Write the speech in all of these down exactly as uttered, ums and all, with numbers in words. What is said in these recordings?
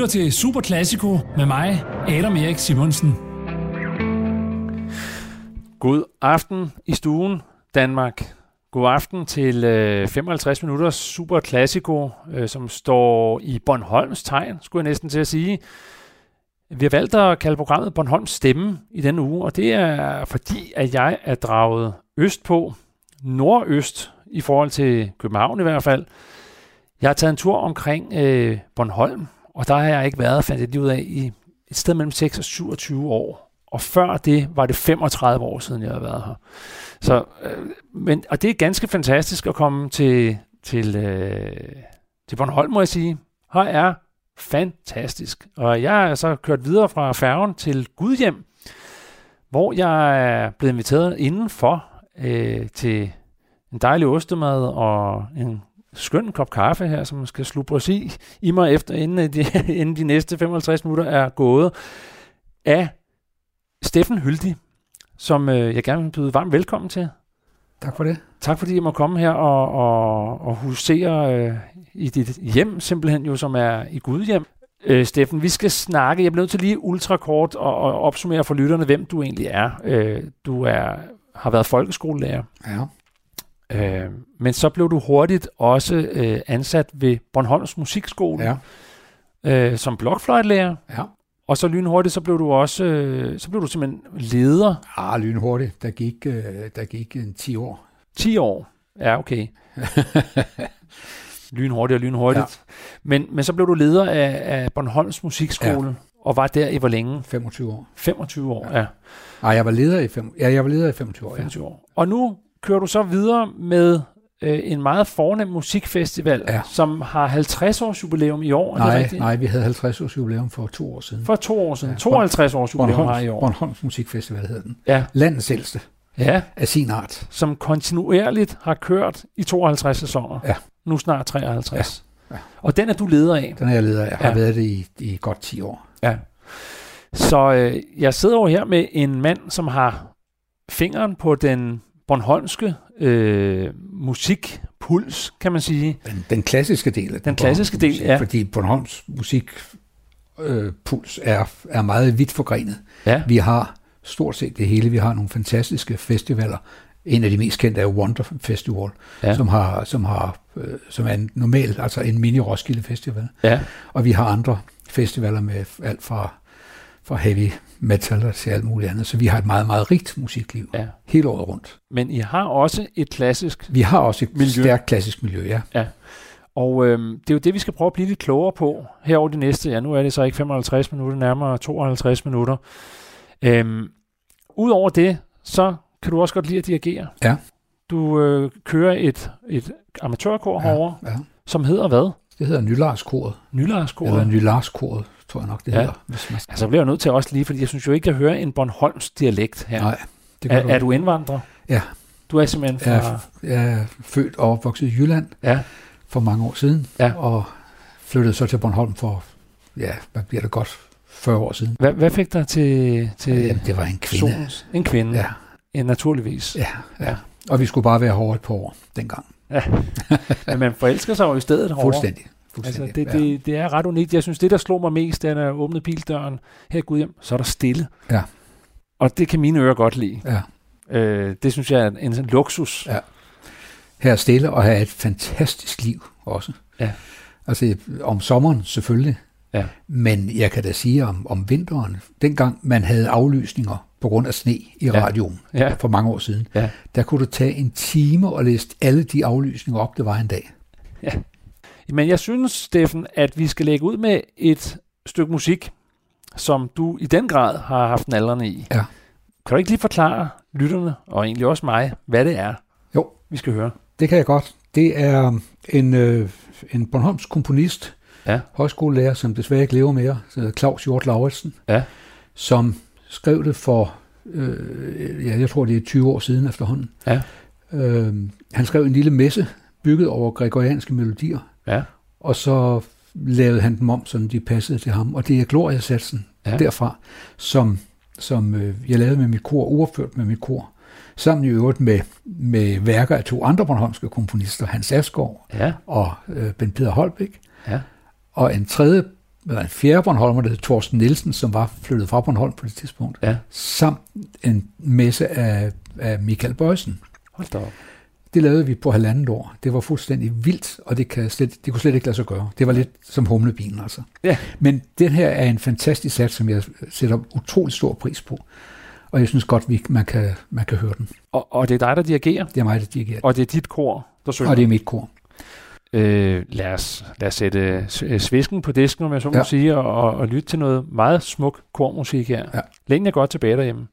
lytter til Super Classico med mig, Adam Erik Simonsen. God aften i stuen, Danmark. God aften til øh, femoghalvtreds minutters Super Classico, øh, som står i Bornholms tegn, skulle jeg næsten til at sige. Vi har valgt at kalde programmet Bornholms Stemme i denne uge, og det er fordi, at jeg er draget østpå, nordøst i forhold til København i hvert fald. Jeg har taget en tur omkring øh, Bornholm, og der har jeg ikke været, fandt jeg lige ud af, i et sted mellem seks og syvogtyve år. Og før det var det femogtredive år siden, jeg har været her. Så, øh, men, og det er ganske fantastisk at komme til, til, øh, til Bornholm, må jeg sige. Her er fantastisk. Og jeg er så kørt videre fra færgen til Gudhjem, hvor jeg er blevet inviteret indenfor øh, til en dejlig ostemad og en skøn kop kaffe her, som skal slubres i, i mig efter, inden de, inden de næste femoghalvtreds minutter er gået, af Steffen Hyldig, som øh, jeg gerne vil byde varmt velkommen til. Tak for det. Tak fordi jeg må komme her og, og, og husere øh, i dit hjem, simpelthen jo, som er i Gudhjem. Øh, Steffen, vi skal snakke, jeg bliver nødt til lige ultrakort og, og opsummere for lytterne, hvem du egentlig er. Øh, du er, har været folkeskolelærer. Ja. Øh, men så blev du hurtigt også øh, ansat ved Bornholms Musikskole, ja. øh, som blokfløjtelærer. Ja. Og så lynhurtigt, så blev du også, øh, så blev du simpelthen leder. Ah, lynhurtigt. Der gik, øh, der gik en ti år. ti år? Ja, okay. lynhurtigt og lynhurtigt. Ja. Men, men så blev du leder af, af Bornholms Musikskole, ja. Og var der i hvor længe? femogtyve år. femogtyve år, ja. ja. Nej, jeg var leder i, fem, ja, jeg var leder i femogtyve år. femogtyve år. Og nu kører du så videre med øh, en meget fornem musikfestival, ja. Som har halvtreds års jubilæum i år. Nej, er det rigtigt? Nej, vi havde halvtreds års jubilæum for to år siden. For to år siden. Ja. tooghalvtreds års jubilæum Bornholms, har i år. Bornholms Musikfestival hedder den. Ja. Landets ældste. Ja. Af sin art. Som kontinuerligt har kørt i tooghalvtreds sæsoner. Ja. Nu snart treoghalvtreds. Ja. Ja. Og den er du leder af? Den er jeg leder af. Jeg har ja. været det i, i godt ti år. Ja. Så øh, jeg sidder over her med en mand, som har fingeren på den bornholmske øh, musikpuls, kan man sige. Den, den klassiske del af den, den klassiske del, musik, ja. Fordi Bornholms musikpuls øh, er, er meget vidt forgrenet. Ja. Vi har stort set det hele. Vi har nogle fantastiske festivaler. En af de mest kendte er Wonder Festival, ja. som har som har øh, som er en normal, altså en mini Roskilde Festival. Ja. Og vi har andre festivaler med alt fra fra heavy metal til alt muligt andet. Så vi har et meget, meget rigt musikliv. Ja. Hele året rundt. Men I har også et klassisk Vi har også et miljø. stærkt klassisk miljø, ja. Ja. Og øhm, det er jo det, vi skal prøve at blive lidt klogere på her over de næste, ja, nu er det så ikke femoghalvtreds minutter, nærmere tooghalvtreds minutter. Øhm, Udover det, så kan du også godt lide at dirigere. Ja. Du øh, kører et, et amatørkor ja, herovre, ja. som hedder hvad? Det hedder Nylarskoret. Nylarskoret? Eller Nylarskoret, tror jeg nok, det ja. hedder. Hvis man... Altså, bliver jeg nødt til også lige, fordi jeg synes jo ikke, jeg hører en Bornholms dialekt her. Nej. Det er, du er du indvandrer? Ja. Du er simpelthen fra... Jeg er, jeg er født og opvokset i Jylland ja. for mange år siden, ja. og flyttede så til Bornholm for, ja, hvad bliver det godt, fyrre år siden. Hvad, hvad fik dig til... til ja, det var en kvinde. Solens? En kvinde? Ja. Ja, naturligvis. Ja, ja. ja. Og vi skulle bare være hårdt på år dengang. Ja. Men man forelsker sig jo i stedet herovre. Fuldstændig. Fuldstændig. Altså, det, det, det er ret unikt. Jeg synes, det, der slog mig mest, da jeg åbnede bildøren her i Gudhjem, så er der stille. Ja. Og det kan mine ører godt lide. Ja. Øh, det synes jeg er en, en luksus. Ja. Her er stille og have et fantastisk liv også. Ja. Altså om sommeren selvfølgelig. Ja. Men jeg kan da sige om, om vinteren, dengang man havde aflysninger på grund af sne i ja. radioen ja. for mange år siden, ja. der kunne du tage en time og læse alle de aflysninger op, det var en dag. Ja. Men jeg synes, Steffen, at vi skal lægge ud med et stykke musik, som du i den grad har haft en aldrende i. Ja. Kan du ikke lige forklare lytterne, og egentlig også mig, hvad det er, jo. vi skal høre? Det kan jeg godt. Det er en, øh, en Bornholms komponist, ja. højskolelærer, som desværre ikke lever mere, Claus Hjort Lauritsen, ja. som skrev det for, øh, ja, jeg tror det er tyve år siden efterhånden. Ja. Øh, han skrev en lille messe, bygget over gregorianske melodier, ja. og så lavede han dem om, så de passede til ham. Og det er Gloria-satsen ja. derfra, som, som øh, jeg lavede med mit kor, uopført med mit kor, sammen i øvrigt med, med værker af to andre bornholmske komponister, Hans Asgaard ja. og øh, Bent Peder Holbæk. Ja. Og en tredje en fjerde Bornholmer, der hed Thorsten Nielsen, som var flyttet fra Bornholm på det tidspunkt, ja. samt en messe af, af Michael Bøjsen. Hold da op. Det lavede vi på halvandet år. Det var fuldstændig vildt, og det, kan slet, det kunne slet ikke lade sig gøre. Det var lidt som humlebilen, altså. Ja. Men den her er en fantastisk sats, som jeg sætter utrolig stor pris på. Og jeg synes godt, vi, man, kan, man kan høre den. Og, og det er dig, der dirigerer? Det er mig, der dirigerer. Og det er dit kor, der synger? Og det er mit kor. Øh, lad, os, lad os sætte svisken på disken, om jeg så må ja. sige, og, og lytte til noget meget smuk kormusik her. Ja. Læn jer godt tilbage derhjemme.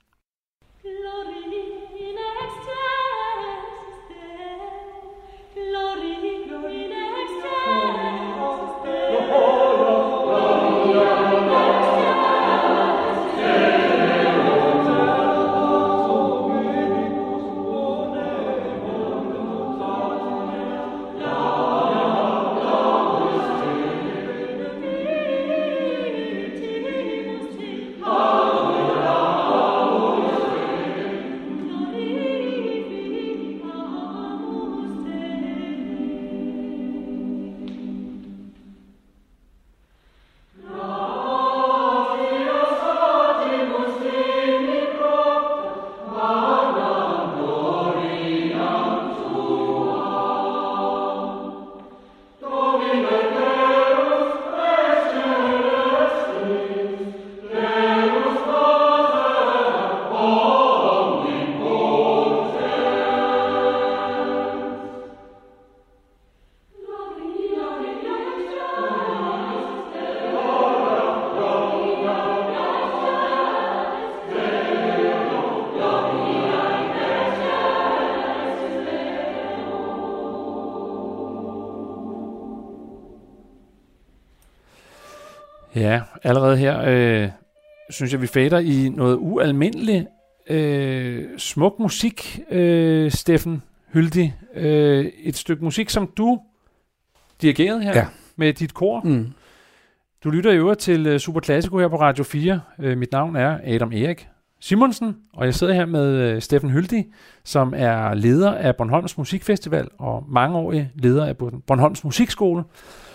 Ja, allerede her øh, synes jeg, vi fader i noget ualmindeligt øh, smuk musik, øh, Steffen Hyldig. Øh, et stykke musik, som du dirigerede her ja. med dit kor. Mm. Du lytter jo til Super Classico her på Radio fire. Øh, mit navn er Adam Erik Simonsen, og jeg sidder her med øh, Steffen Hyldig, som er leder af Bornholms Musikfestival og mangeårig leder af Bornholms Musikskole.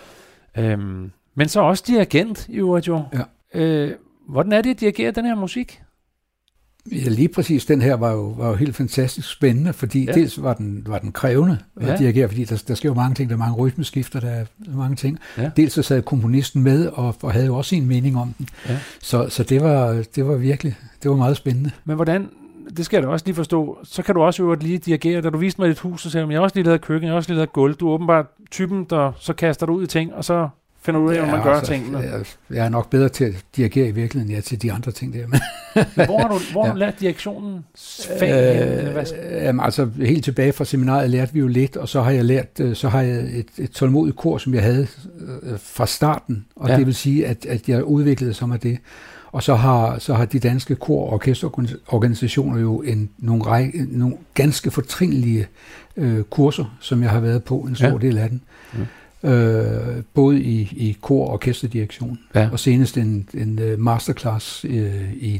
Øhm, Men så også dirigent i øvrigt jo. Ja. Øh, hvordan er det at dirigere den her musik? Ja, lige præcis. Den her var jo, var jo helt fantastisk spændende, fordi ja. dels var den, var den krævende at ja. dirigere, fordi der, der sker jo mange ting, der er mange rytmeskifter, der er mange ting. Ja. Dels så sad komponisten med, og, og havde jo også sin mening om den. Ja. Så, så det, var, det var virkelig, det var meget spændende. Men hvordan, det skal jeg da også lige forstå, så kan du også øvrigt lige dirigere, da du viste mig dit hus, så sagde du, jeg har også lige lavet køkken, jeg har også lige lavet gulv. Du er åbenbart typen, der så kaster du ud i ting, og så finder du ud af, hvordan man gør altså, tingene. Jeg, jeg er nok bedre til at dirigere i virkeligheden, ja, til de andre ting der. Men hvor har du, hvor ja. har du lært direktionens fag? Øh, jamen, altså, helt tilbage fra seminariet lærte vi jo lidt, og så har jeg lært, så har jeg et, et tålmodigt kor, som jeg havde øh, fra starten, og ja. det vil sige, at, at jeg udviklede sig med det. Og så har, så har de danske kor- og orkesterorganisationer jo en, nogle, række, nogle ganske fortrinlige øh, kurser, som jeg har været på, en stor ja. del af den. Ja. Øh, både i, i kor- og orkesterdirektion, ja. og senest en, en uh, masterclass øh, i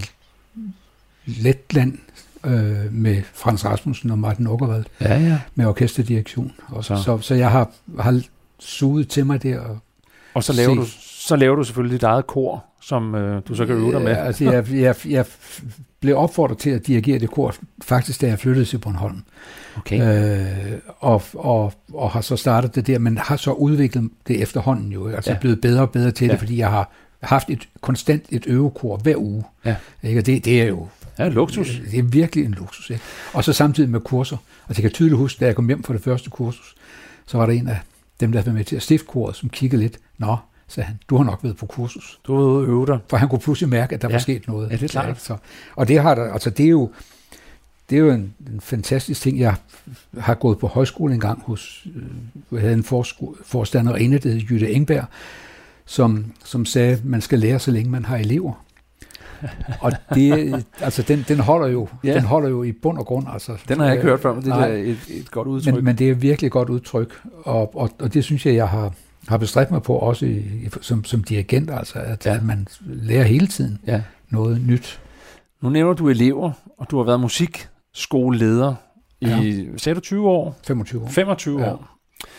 Letland øh, med Frans Rasmussen og Martin Åkerwald ja, ja. med orkesterdirektion. Og så. Så, så jeg har, har suget til mig der. Og, og så laver, du, så laver du selvfølgelig dit eget kor, som øh, du så kan øve dig med. Ja, altså jeg, jeg, jeg blev opfordret til at dirigere det kor, faktisk da jeg flyttede til Bornholm. Okay. Øh, og, og, og har så startet det der, men har så udviklet det efterhånden jo, altså ja. blevet bedre og bedre til ja. det, fordi jeg har haft et konstant et øvekor hver uge. Ja. Ikke? Og det, det er jo ja, luksus. Det er virkelig en luksus. Ikke? Og så samtidig med kurser. Altså jeg kan tydeligt huske, da jeg kom hjem fra det første kursus, så var der en af dem, der var med til at stifte koret, som kiggede lidt, nå, sagde han, du har nok været på kursus. Du har været ude at øve dig. For han kunne pludselig mærke, at der ja. var sket noget. Ja, det er klart. Så, og det har der, altså det er jo, det er jo en, en fantastisk ting. Jeg har gået på højskole en gang hos, jeg havde en forstanderinde, der hed Jytte Engberg, som, som sagde, at man skal lære, så længe man har elever. Og det, altså den, den holder jo, ja. den holder jo i bund og grund. Altså, den har jeg ikke hørt før, men det er et, et godt udtryk. Men, men det er virkelig et godt udtryk, og, og, og det synes jeg, jeg har, har bestræbt mig på, også i, i, som, som dirigent, altså, at, ja. at man lærer hele tiden ja. noget nyt. Nu nævner du elever, og du har været musikskoleleder i, ja. sagde du tyve år? femogtyve år. femogtyve ja. år.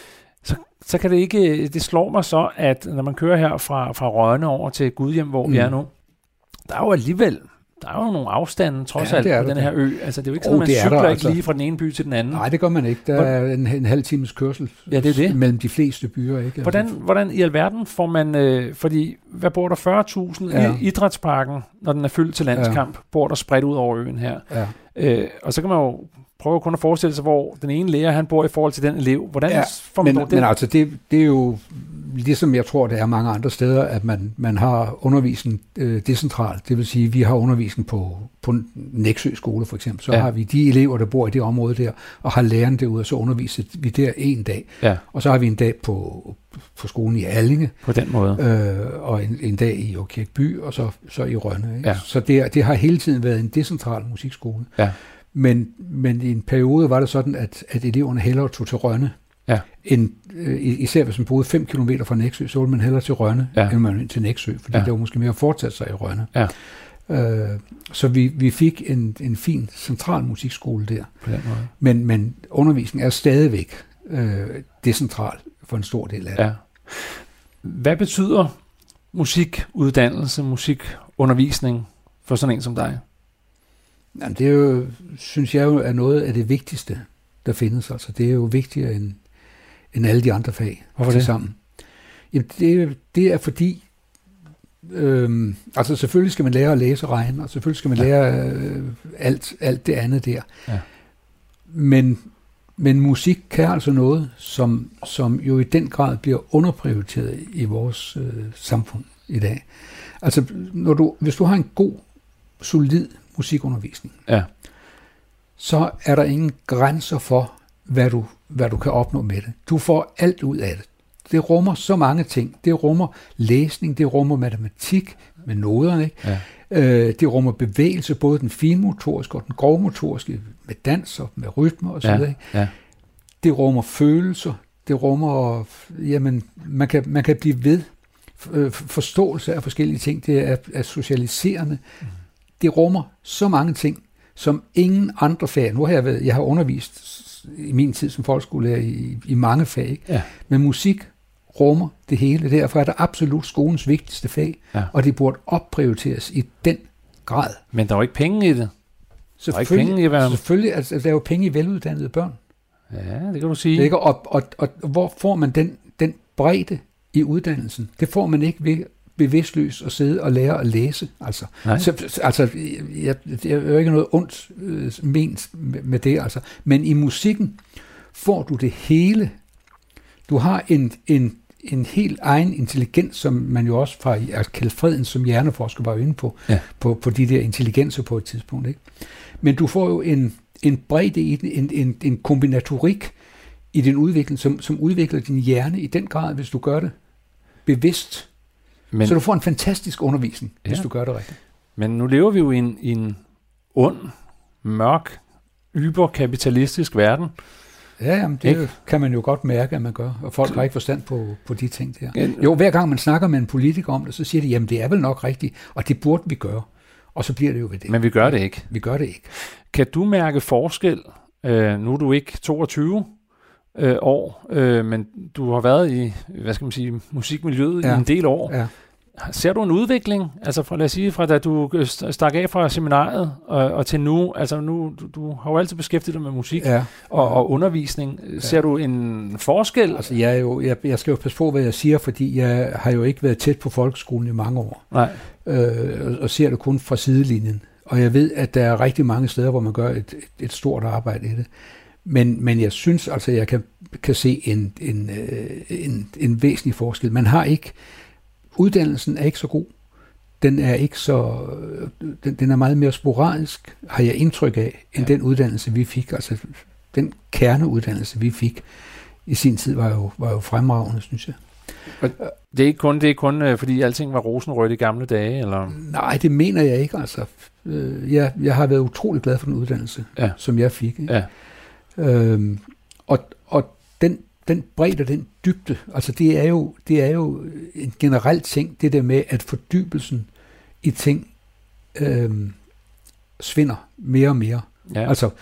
så, så kan det ikke, det slår mig så, at når man kører her fra, fra Rønne over til Gudhjem, hvor mm. vi er nu, der er jo alligevel, der er jo nogle afstande, trods ja, alt, på den her ø. Altså, det er jo ikke sådan, oh, man cykler ikke altså lige fra den ene by til den anden. Nej, det gør man ikke. Der er en, en halv times kørsel ja, det er det. mellem de fleste byer. Ikke? Hvordan, hvordan i alverden får man, øh, fordi hvad bor der fyrre tusind ja. i Idrætsparken, når den er fyldt til landskamp, ja. bor der spredt ud over øen her. Ja. Øh, og så kan man jo prøve kun at forestille sig, hvor den ene lærer, han bor i forhold til den elev. Hvordan ja, får man men, det? Men altså, det, det er jo ligesom jeg tror, det er mange andre steder, at man, man har undervisning øh, decentralt. Det vil sige, at vi har undervisning på, på Nexø skole for eksempel. Så ja. har vi de elever, der bor i det område der, og har læreren derude, og så underviser vi der en dag. Ja. Og så har vi en dag på, på skolen i Allinge. På den måde. Øh, og en, en dag i Aakirkeby, og så, så i Rønne. Ikke? Ja. Så det, det har hele tiden været en decentral musikskole. Ja. Men, men i en periode var det sådan, at, at eleverne hellere tog til Rønne. Ja. En, øh, især hvis man boede fem kilometer fra Nexø, så ville man hellere til Rønne, ja. end man til Nexø, fordi ja. det var måske mere fortsat sig i Rønne. Ja. Øh, så vi, vi fik en, en fin central musikskole der. På den måde. Men, men undervisningen er stadigvæk øh, decentral for en stor del af det. Ja. Hvad betyder musikuddannelse, musikundervisning for sådan en som dig? Jamen, det er jo, synes jeg jo, er noget af det vigtigste, der findes. Altså, det er jo vigtigere end, end alle de andre fag. Hvorfor det? Sammen. Jamen, det, det er fordi, øhm, altså selvfølgelig skal man lære at læse og regne, og selvfølgelig skal man ja. lære øh, alt, alt det andet der. Ja. Men, men musik kan altså noget, som, som jo i den grad bliver underprioriteret i vores øh, samfund i dag. Altså, når du, hvis du har en god, solid musikundervisning, ja. så er der ingen grænser for, hvad du, hvad du kan opnå med det. Du får alt ud af det. Det rummer så mange ting. Det rummer læsning, det rummer matematik med noderne, ikke? Ja. Øh, det rummer bevægelse, både den finmotoriske og den grovmotoriske, med dans og med rytmer og så videre. Ja. Ja. Det rummer følelser, det rummer, jamen, man kan, man kan blive ved, forståelse af forskellige ting, det er, er socialiserende. Mm. Det rummer så mange ting, som ingen andre fag. Nu har jeg været, jeg har undervist i min tid som folkeskolelærer i, i mange fag, ikke? Ja. Men musik rummer det hele. Derfor er det absolut skolens vigtigste fag, ja. og det burde opprioriteres i den grad. Men der er jo ikke penge i det. Selvfølgelig, der er, ikke penge i selvfølgelig altså, der er jo penge i veluddannede børn. Ja, det kan du sige. Ikke? Og, og, og, og hvor får man den, den bredde i uddannelsen? Det får man ikke ved bevidstløs at sidde og lære at læse. Altså, så, altså jeg, jeg er jo ikke noget ondt øh, ment med det, altså. Men i musikken får du det hele. Du har en, en, en helt egen intelligens, som man jo også fra altså Kjeld Freden som hjerneforsker var inde på, ja. på, på de der intelligenser på et tidspunkt. Ikke? Men du får jo en, en bredde i den, en, en, en kombinatorik i din udvikling, som, som udvikler din hjerne i den grad, hvis du gør det bevidst. Men, så du får en fantastisk undervisning, ja. hvis du gør det rigtigt. Men nu lever vi jo i en, i en ond, mørk, yberkapitalistisk verden. Ja, jamen, det ikke? kan man jo godt mærke, at man gør, og folk har ikke forstand på, på de ting der. Jo, hver gang man snakker med en politiker om det, så siger de, jamen det er vel nok rigtigt, og det burde vi gøre. Og så bliver det jo ved det. Men vi gør det ikke. Vi gør det ikke. Kan du mærke forskel? Øh, nu er du ikke toogtyve øh, år, øh, men du har været i, hvad skal man sige, musikmiljøet ja. i en del år. Ja. Ser du en udvikling, altså fra, lad os sige, fra da du stak af fra seminariet og, og til nu, altså nu, du, du har jo altid beskæftiget dig med musik ja. og, og undervisning. Ja. Ser du en forskel? Altså jeg, er jo, jeg, jeg skal jo passe på, hvad jeg siger, fordi jeg har jo ikke været tæt på folkeskolen i mange år. Nej. Øh, og, og ser det kun fra sidelinjen. Og jeg ved, at der er rigtig mange steder, hvor man gør et, et, et stort arbejde i det. Men, men jeg synes altså, jeg kan, kan se en, en, en, en væsentlig forskel. Man har ikke Uddannelsen er ikke så god. Den er ikke så, den, den er meget mere sporadisk, har jeg indtryk af, end ja. den uddannelse, vi fik. Altså, den kerneuddannelse, vi fik i sin tid, var jo, var jo fremragende, synes jeg. Det er ikke kun, det er kun fordi alting var rosenrødt i gamle dage, eller? Nej, det mener jeg ikke, altså. Jeg, jeg har været utrolig glad for den uddannelse, ja. som jeg fik. Ja. Øhm, og, og den Den bredde, den dybde, altså det er jo, det er jo en generel ting, det der med, at fordybelsen i ting øhm, svinder mere og mere. Ja. Altså,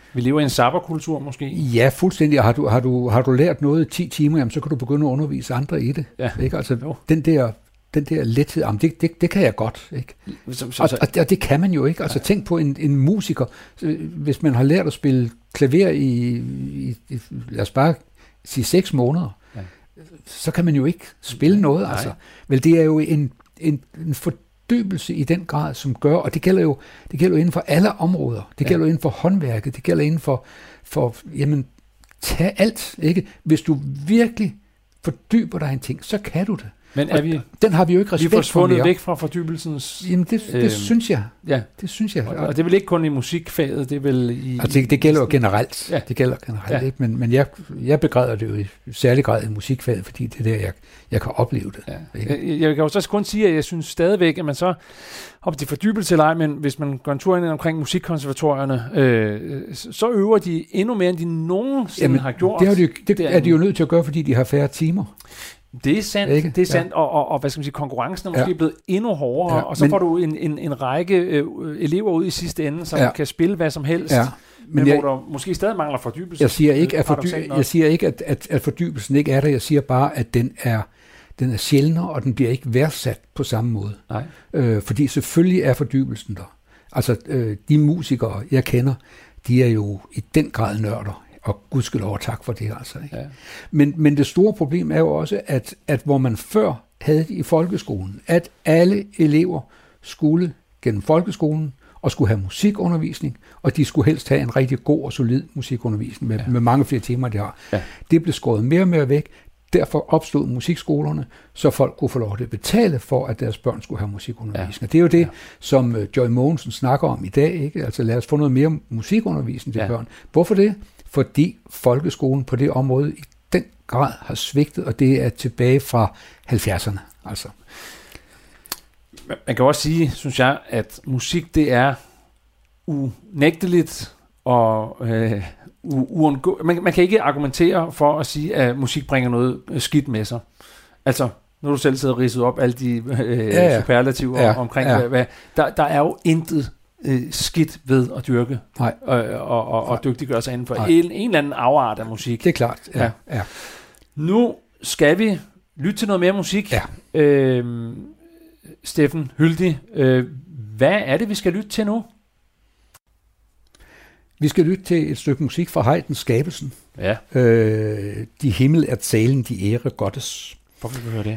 Vi lever i en sabberkultur måske. Ja, fuldstændig. Har du, har du, har du lært noget i ti timer, jamen, så kan du begynde at undervise andre i det. Ja. Ikke? Altså, den der, den der lethed, jamen, det, det, det kan jeg godt. Ikke? Så, så, og, og, og det kan man jo ikke. Altså, ja. Tænk på en, en musiker. Hvis man har lært at spille klaver i, i, i lad os bare sige seks måneder, ja. Så kan man jo ikke spille noget. Nej. Altså. Vel, det er jo en, en, en fordybelse i den grad, som gør, og det gælder jo, det gælder jo inden for alle områder. Det gælder ja. jo inden for håndværket, det gælder inden for, for jamen, tag alt. Ikke? Hvis du virkelig fordyber dig en ting, så kan du det. Men er vi, den har vi jo ikke respekt for. Vi er forsvundet væk fra fordybelsens... Jamen, det, det øh, synes jeg. Ja. Det synes jeg. Og, og det er vel ikke kun i musikfaget, det er vel i... Altså, det, det gælder jo generelt. Ja. Det gælder generelt, ja. ikke? Men, men jeg, jeg begræder det jo i særlig grad i musikfaget, fordi det er der, jeg, jeg kan opleve det. Ja. Jeg, jeg kan jo så kun sige, at jeg synes stadigvæk, at man så... Om det fordybelse eller ej, men hvis man går en tur ind omkring musikkonservatorierne, øh, så øver de endnu mere, end de nogensinde Jamen, har gjort. Det, har de, det, det er de jo nødt til at gøre, fordi de har færre timer. Det er sandt, ikke? Det er sandt, ja. og, og, og hvad skal man sige, konkurrencen er måske ja. blevet endnu hårdere, ja, og så men, får du en, en, en række øh, elever ud i sidste ende, som ja. kan spille hvad som helst, ja. men, men jeg, hvor der måske stadig mangler fordybelse. Jeg siger ikke, at, fordy, jeg siger ikke at, at, at fordybelsen ikke er der, jeg siger bare, at den er, den er sjældnere, og den bliver ikke værdsat på samme måde. Nej. Øh, fordi selvfølgelig er fordybelsen der. Altså, øh, de musikere, jeg kender, de er jo i den grad nørder. Og gudskelov og tak for det, altså. Ikke? Ja. Men, men det store problem er jo også, at, at hvor man før havde det i folkeskolen, at alle elever skulle gennem folkeskolen og skulle have musikundervisning, og de skulle helst have en rigtig god og solid musikundervisning med, ja. med mange flere timer, de har. Ja. Det blev skåret mere og mere væk. Derfor opstod musikskolerne, så folk kunne få lov til at betale for, at deres børn skulle have musikundervisning. Ja. Det er jo det, ja. som uh, Joy Mogensen snakker om i dag. Ikke? Altså lad os få noget mere musikundervisning til ja. børn. Hvorfor det? Fordi folkeskolen på det område i den grad har svigtet, og det er tilbage fra halvfjerdserne. Altså. Man kan også sige, synes jeg, at musik det er unægteligt og øh, uundgå. Man, man kan ikke argumentere for at sige, at musik bringer noget skidt med sig. Altså, nu har du selv siddet og ridset op alle de øh, ja, ja. superlativer ja, omkring, ja. Hvad, hvad, der, der er jo intet øh, skidt ved at dyrke Nej. og, og, og, og dygtiggøre sig inden for en, en eller anden afart af musik. Det er klart, ja. Ja. ja. Nu skal vi lytte til noget mere musik. Ja. Øh, Steffen Hyldig, øh, hvad er det, vi skal lytte til nu? Vi skal lytte til et stykke musik fra Haydns Skabelsen. Ja. Øh, de himmel er talen, de ære Gottes. Hvorfor vil vi høre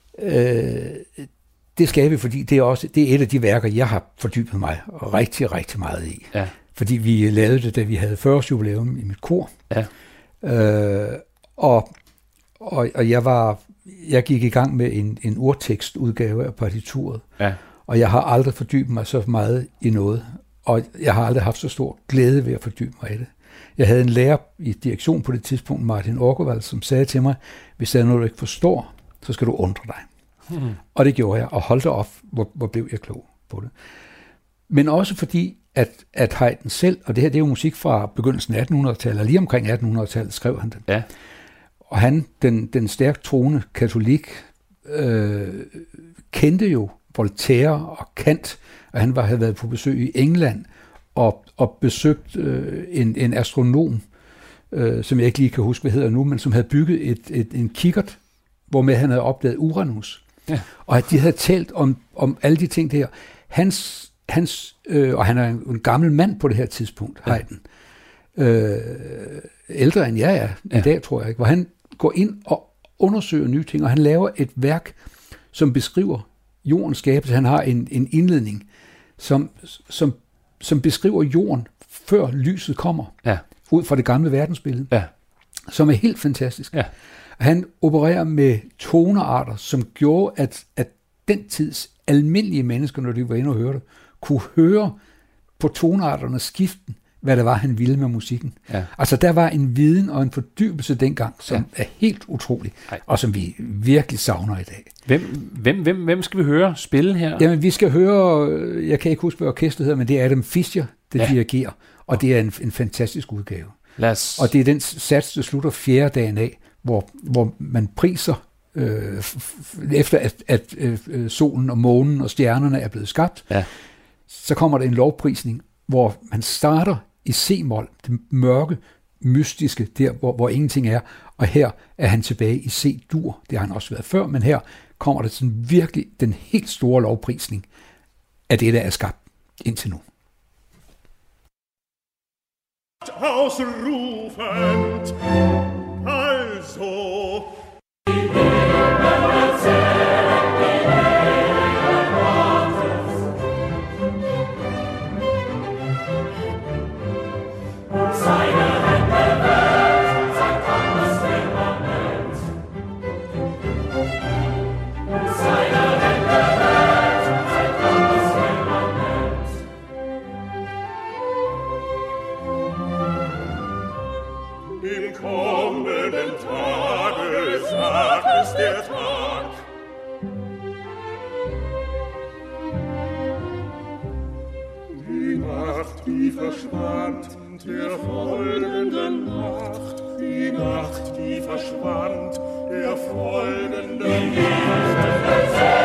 det? Øh, det skal vi, fordi det er, også, det er et af de værker, jeg har fordybet mig rigtig, rigtig meget i. Ja. Fordi vi lavede det, da vi havde fyrre års jubilæum i mit kor. Ja. Øh, og, og, og jeg var... Jeg gik i gang med en, en urtekstudgave af partituret, ja. og jeg har aldrig fordybet mig så meget i noget, og jeg har aldrig haft så stor glæde ved at fordybe mig i det. Jeg havde en lærer i direktion på det tidspunkt, Martin Orkevald, som sagde til mig, hvis der er noget, du ikke forstår, så skal du undre dig. Hmm. Og det gjorde jeg, og holdt op, hvor, hvor blev jeg klog på det. Men også fordi, at, at Haydn selv, og det her det er jo musik fra begyndelsen af attenhundredetallet, og lige omkring attenhundredetallet skrev han den. Ja. Og han, den, den stærkt troende katolik, øh, kendte jo Voltaire og Kant, og han var, havde været på besøg i England og, og besøgt øh, en, en astronom, øh, som jeg ikke lige kan huske, hvad hedder nu, men som havde bygget et, et, en kikkert, hvormed han havde opdaget Uranus. Ja. Og at de havde talt om, om alle de ting der. Hans, hans, øh, og han er en, en gammel mand på det her tidspunkt, Haydn. Ja. Øh, ældre end jeg er i ja. dag, tror jeg ikke, hvor han går ind og undersøger nye ting, og han laver et værk, som beskriver jordens skabelse. Han har en, en indledning, som, som, som beskriver jorden, før lyset kommer, ja. ud fra det gamle verdensbillede, ja. som er helt fantastisk. Ja. Han opererer med tonearter, som gjorde, at, at den tids almindelige mennesker, når de var inde og hørte, kunne høre på tonearternes skiften, hvad det var, han ville med musikken. Ja. Altså, der var en viden og en fordybelse dengang, som ja. er helt utrolig, Ej. og som vi virkelig savner i dag. Hvem, hvem, hvem, hvem skal vi høre spille her? Jamen, vi skal høre, jeg kan ikke huske, hvad orkestret hedder, men det er Adam Fischer, der ja. dirigerer, og det er en, en fantastisk udgave. Os... Og det er den sats, der slutter fjerde dagen af, hvor, hvor man priser, øh, f- efter at, at øh, solen og månen og stjernerne er blevet skabt, ja. så kommer der en lovprisning, hvor man starter i C-mol, det mørke, mystiske, der hvor, hvor ingenting er, og her er han tilbage i C-dur. Det har han også været før, men her kommer der sådan virkelig den helt store lovprisning af det, der er skabt indtil nu. Ausrufend, also der Tag. Die Nacht, die verschwand, der folgenden Nacht. Die Nacht, die verschwand, der folgenden Nacht.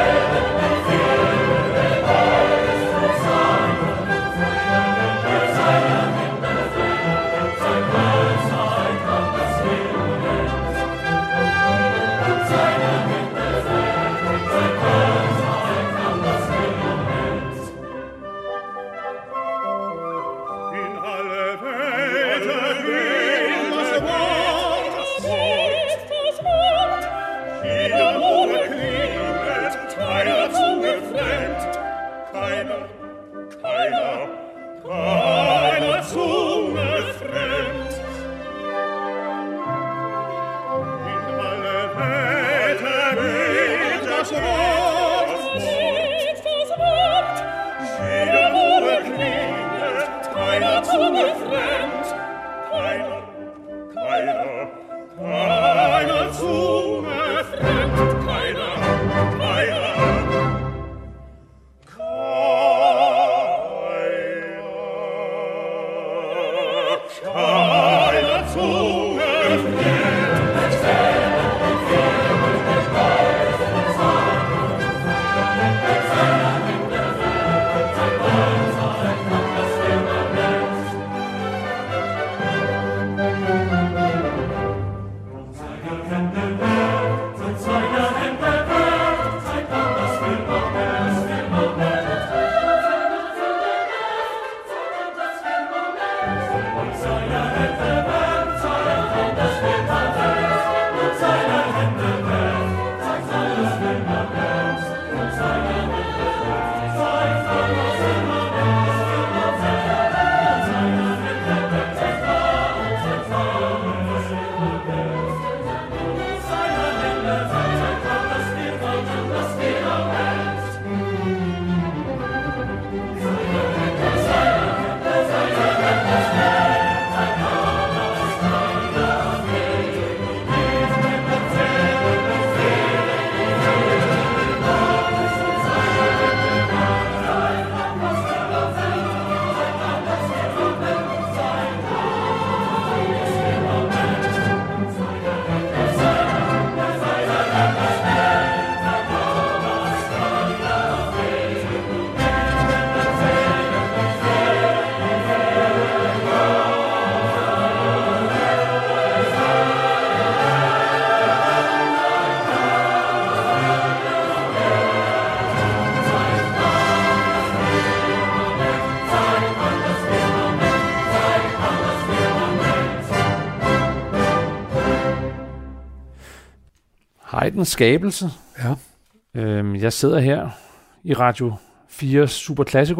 Haydns skabelse. Ja. Øhm, jeg sidder her i Radio fire Super Classico.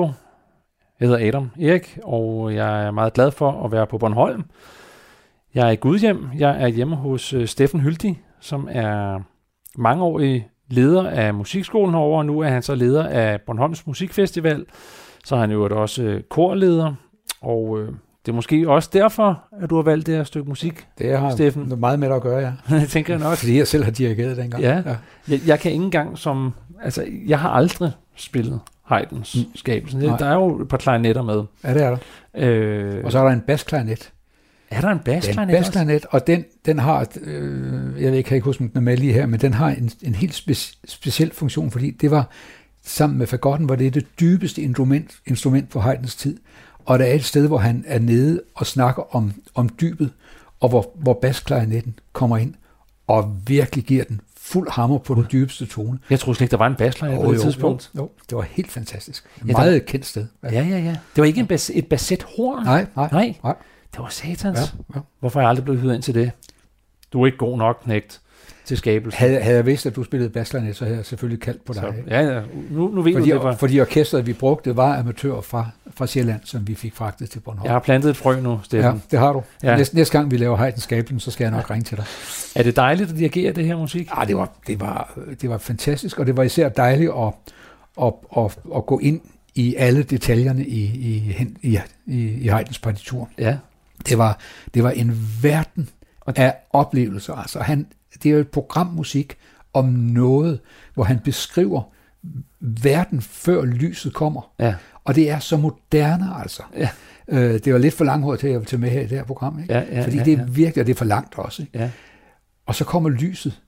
Jeg hedder Adam Erik, og jeg er meget glad for at være på Bornholm. Jeg er i Gudhjem. Jeg er hjemme hos uh, Steffen Hyldig, som er mangeårig leder af musikskolen herovre, og nu er han så leder af Bornholms Musikfestival. Så er han jo også uh, korleder, og uh, det er måske også derfor, at du har valgt det her stykke musik, det har Steffen. Meget med at gøre, ja. Det tænker jeg nok. Fordi jeg selv har dirigeret dengang. Ja, ja. Jeg, jeg kan ikke engang som... Altså, jeg har aldrig spillet Haydns mm. skabelsen. Der er jo et par klarinetter med. Ja, det er der. Øh, og så er der en basklarinet. Er der en basklarinet også? En basklarinet, og den, den har... Øh, jeg ved ikke, kan ikke huske, om den er med lige her, men den har en, en helt spe, speciel funktion, fordi det var... Sammen med fagotten var det det dybeste instrument, instrument på Haydns tid. og der er et sted, hvor han er nede og snakker om, om dybet, og hvor, hvor basklarinetten kommer ind, og virkelig giver den fuld hammer på den dybeste tone. Jeg tror slet ikke, der var en bassklarinet på det tidspunkt. Jo, jo, det var helt fantastisk. Ja, meget der... kendt sted. Ja, ja, ja. Det var ikke en bas- et basset-horn? Nej, nej, nej, nej. Det var satans. Ja, ja. Hvorfor er jeg aldrig blevet hyret ind til det? Du er ikke god nok, knægt, til skabelsen. Havde, havde jeg vidst, at du spillede bassklarinet, så havde jeg selvfølgelig kaldt på dig. Så, ja, ja. Nu, nu ved fordi, du det. Var... Fordi orkestret, vi brugte, var amatører fra, fra Sjælland, som vi fik fragtet til Bornholm. Jeg har plantet et frø nu, Steffen. Ja, det har du. Ja. Næste, næste gang vi laver Haydns Skabelsen, så skal jeg nok ringe til dig. Er det dejligt at dirigere det her musik? Ja, det var, det var, det var fantastisk, og det var især dejligt at, at, at, at gå ind i alle detaljerne i, i, i, i, i Haydns partitur. Ja. Det var, det var en verden af oplevelser. Altså, han, det er jo et programmusik om noget, hvor han beskriver verden før lyset kommer. Ja. Og det er så moderne, altså. Ja. Øh, det var lidt for langhåret til at jeg vil tage med her i det her program, ikke? Ja, ja, fordi ja, det er ja. virkelig, og det er for langt også. Ikke? Ja. Og så kommer lyset.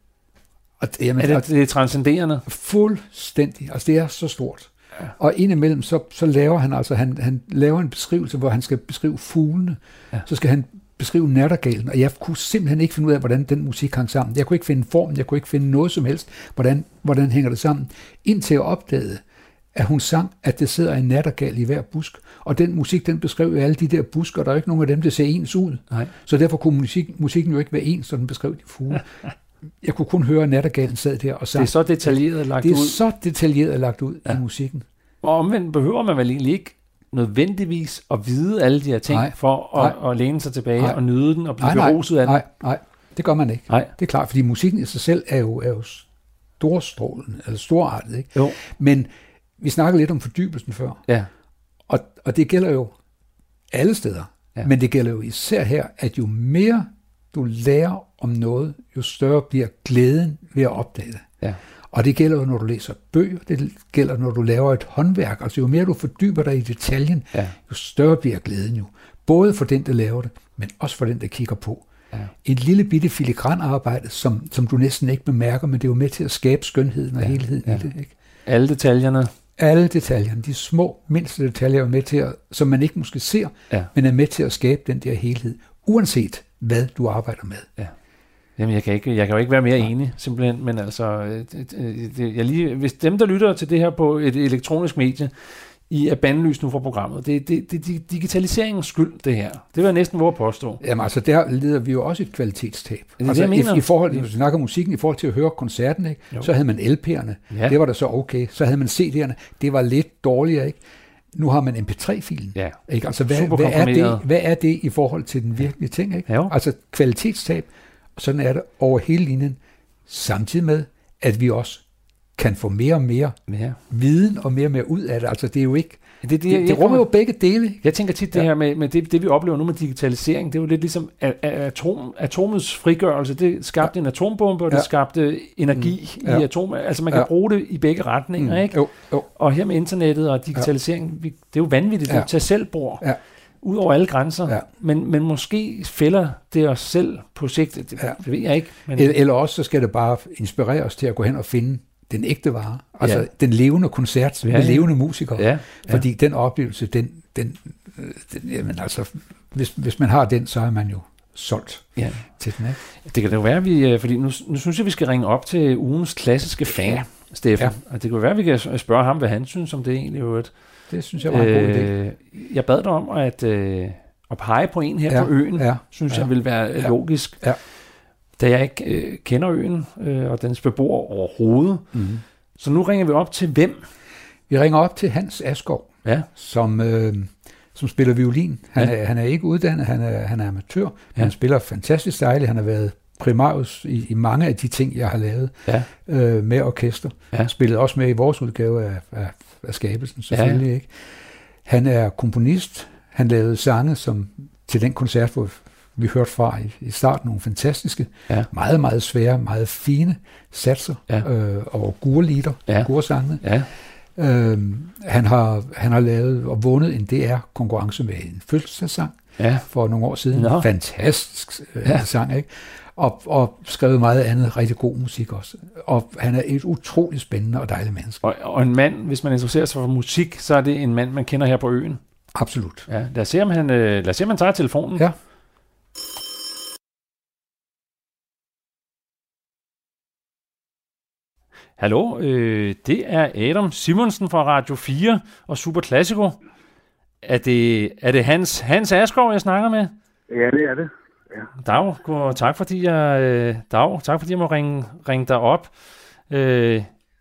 Og, jamen, er det, det er transcenderende? Fuldstændig. Altså, det er så stort. Ja. Og indimellem, så, så laver han altså, han, han laver en beskrivelse, hvor han skal beskrive fuglene. Ja. Så skal han beskrive nattergalen, og jeg kunne simpelthen ikke finde ud af, hvordan den musik hang sammen. Jeg kunne ikke finde formen, jeg kunne ikke finde noget som helst, hvordan, hvordan hænger det sammen. Indtil jeg opdagede, at hun sang, at det sidder en nattergal i hver busk, og den musik, den beskrev jo alle de der busker, og der er ikke nogen af dem, der ser ens ud. Nej. Så derfor kunne musik, musikken jo ikke være ens, så den beskrev de fugle. Jeg kunne kun høre, at nattergalen sad der og sang. Det er så detaljeret lagt ud. Det er ud. så detaljeret lagt ud ja. i musikken. Og omvendt behøver man vel egentlig ikke nødvendigvis at vide alle de her ting, nej, for at, at, at læne sig tilbage nej. og nyde den og blive nej, beruset af den. Nej, nej, det gør man ikke. Nej. Det er klart, fordi musikken i sig selv er jo, er jo storstrålende, eller storartet, ikke? Jo. Men vi snakkede lidt om fordybelsen før, ja. og, og det gælder jo alle steder, ja. men det gælder jo især her, at jo mere du lærer om noget, jo større bliver glæden ved at opdage det. Ja. Og det gælder jo, når du læser bøger, det gælder, når du laver et håndværk. Altså jo mere du fordyber dig i detaljen, ja. jo større bliver glæden jo. Både for den, der laver det, men også for den, der kigger på. Ja. Et lille bitte filigranarbejde, som, som du næsten ikke bemærker, men det er jo med til at skabe skønheden og ja. helheden ja. i det. Ikke? Alle detaljerne. Alle detaljerne, de små, mindste detaljer er med til at, som man ikke måske ser, ja. men er med til at skabe den der helhed, uanset hvad du arbejder med. Ja. Jamen, jeg kan, ikke, jeg kan jo ikke være mere enig, simpelthen, men altså, det, det, jeg lige, hvis dem, der lytter til det her på et elektronisk medie, I er bandlyst nu fra programmet, det er det, det, det, digitaliseringens skyld, det her. Det vil jeg næsten våge at påstå. Jamen altså, der lider vi jo også et kvalitetstab. Det er altså, det, jeg mener. I, i forhold, hvis vi snakker musikken, i forhold til at høre koncerten, ikke? Så havde man L P'erne, ja. det var da så okay. Så havde man C D'erne, det var lidt dårligere, ikke? Nu har man M P tre-filen. Ja. Ikke? Altså, hvad, hvad, er det, hvad er det i forhold til den virkelige ting? Ikke? Ja. Altså kvalitetstab, sådan er det over hele linjen, samtidig med, at vi også kan få mere og mere ja. viden og mere og mere ud af det. Altså det er jo ikke, det, det, det, det rummer jo begge dele. Jeg tænker tit det ja. her med, med det, det, vi oplever nu med digitalisering, det er jo lidt ligesom atom, atomets frigørelse. Det skabte ja. en atombombe, og det ja. skabte energi mm. ja. i atomer. Altså man kan ja. bruge det i begge retninger, mm. ikke? Jo. Jo. Og her med internettet og digitalisering, ja. vi, det er jo vanvittigt, det ja. til selvbord. Ja. Ud over alle grænser, ja. men, men måske fælder det os selv på sigt, det, ja. det ved jeg ikke. Men... Eller, eller også så skal det bare inspirere os til at gå hen og finde den ægte vare, altså ja. den levende koncert ja, med ja. levende musikere, ja. Ja. fordi den oplevelse, den, den, den jamen altså, hvis, hvis man har den, så er man jo solgt ja. til den, ikke? Det kan det jo være, vi, fordi nu, nu synes jeg, vi skal ringe op til ugens klassiske fan, Steffen, ja. og det kan jo være, at vi kan spørge ham, hvad han synes om det egentlig jo. Det synes jeg var en god idé. Jeg bad dig om at, øh, at pege på en her ja, på øen, ja, synes ja, jeg vil være ja, logisk. Ja. Da jeg ikke øh, kender øen øh, og dens beboere overhovedet. Mm-hmm. Så nu ringer vi op til hvem? Vi ringer op til Hans Askov, ja. som, øh, som spiller violin. Han, ja. er, han er ikke uddannet, han er, han er amatør, ja. men han spiller fantastisk dejligt. Han har været primarius i, i mange af de ting, jeg har lavet ja. øh, med orkester. Ja. Han spillede også med i vores udgave af, af, af Skabelsen, selvfølgelig. Ja. Ikke? Han er komponist. Han lavede sange som til den koncert, hvor vi hørte fra i, i starten nogle fantastiske, ja. meget, meget svære, meget fine satser ja. øh, og gurlieder, ja. gursangene. Ja. Øh, han, har, han har lavet og vundet en D R-konkurrence med en fødselsdagssang ja. for nogle år siden. No. Fantastisk øh, ja. sang, ikke? Og, og skrevet meget andet, rigtig god musik også. Og han er et utroligt spændende og dejligt menneske. Og, og en mand, hvis man interesserer sig for musik, så er det en mand, man kender her på øen. Absolut. Ja, lad os se, om han, øh, lad os se, om han tager telefonen. Ja. Hallo, øh, det er Adam Simonsen fra Radio fire og Super Classico. Er det, er det Hans, Hans Asgaard, jeg snakker med? Ja, det er det. Ja. Dag, og tak fordi jeg, øh, Dag, tak fordi jeg må ringe, ringe dig op. Øh,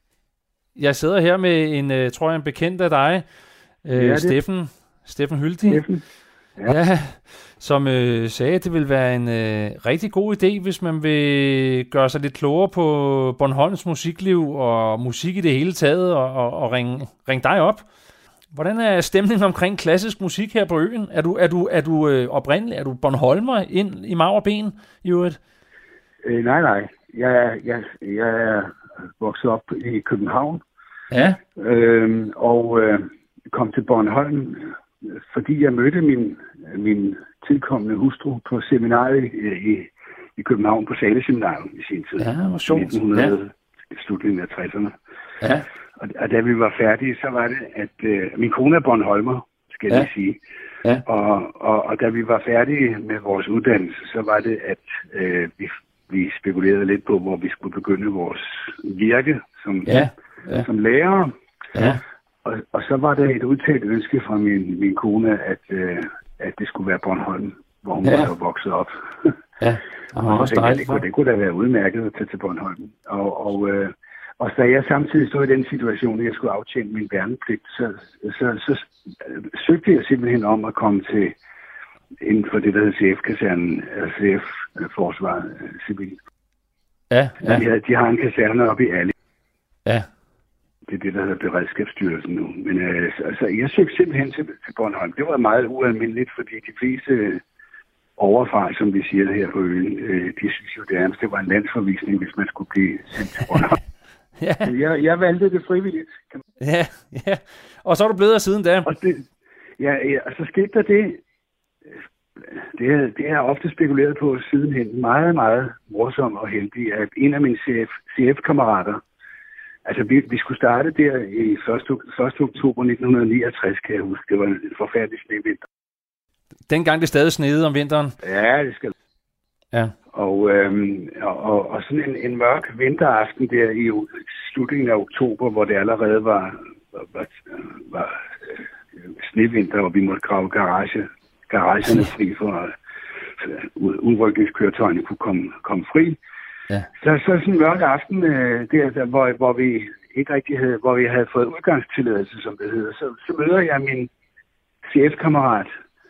jeg sidder her med en, øh, tror jeg, en bekendt af dig, øh, ja, Steffen, Steffen Hyldig. Steffen. Ja. Ja, som øh, sagde, at det vil være en øh, rigtig god idé, hvis man vil gøre sig lidt klogere på Bornholms musikliv og musik i det hele taget, og, og, og ringe, ringe dig op. Hvordan er stemningen omkring klassisk musik her på øen? Er du, er du, er du øh, oprindelig, er du Bornholmer ind i marv og ben i øvrigt? Øh, nej, nej. Jeg, jeg, jeg er vokset op i København. Ja. Øh, og øh, kom til Bornholm, fordi jeg mødte min, min tilkommende hustru på seminariet i, i, i København på Sale Seminarium i sin tid. Ja, hvor sjovt. nitten hundrede, ja. Slutningen af tresserne. Ja. Og, og da vi var færdige, så var det, at øh, min kone er Bornholmer, skal jeg ja. sige. Ja. Og, og, og da vi var færdige med vores uddannelse, så var det, at øh, vi, vi spekulerede lidt på, hvor vi skulle begynde vores virke som, ja. Ja. som lærere. Ja. Og, og så var der et udtalt ønske fra min, min kone, at, øh, at det skulle være Bornholm, hvor hun ja. var vokset op. Ja, og, og så tænkte, det, kunne, det kunne da være udmærket at tage til Bornholm. Og, og, øh, og så jeg samtidig stod i den situation, at jeg skulle aftjene min værnepligt, så, så, så, så søgte jeg simpelthen om at komme til inden for det, der hedder C F-kasernen, altså C F-forsvaret civil. Ja, ja. De, de har en kaserne oppe i Alling. Ja. Det er det, der hedder Beredskabsstyrelsen nu. Men øh, altså, jeg søgte simpelthen til, til Bornholm. Det var meget ualmindeligt, fordi de fleste øh, overfra, som vi siger her på øen, øh, de synes jo, det, er, det var en landsforvisning, hvis man skulle blive sendt til Bornholm. ja. jeg, jeg valgte det frivilligt. Ja, ja. Og så er du blevet der siden da. Og, det, ja, ja, og så skete der det, det, er, det har jeg ofte spekuleret på sidenhen, meget, meget morsom og heldig, at en af mine C F-kammerater, altså, vi, vi skulle starte der i første oktober nitten niogtres, kan jeg huske. Det var en forfærdelig snevinter. Dengang det stadig snede om vinteren? Ja, det skal. Ja. Og, øhm, og, og, og sådan en, en mørk vinteraften der i slutningen af oktober, hvor det allerede var, var, var, var øh, snevinter, og vi måtte grave garage, garagerne fri for øh, udrykningskøretøjerne kunne komme, komme fri. Ja. Så, så sådan en mørk aften, øh, der, der, hvor, hvor vi ikke rigtig havde, hvor vi havde fået udgangstilladelse, som det hedder, så, så møder jeg min C F-kammerat.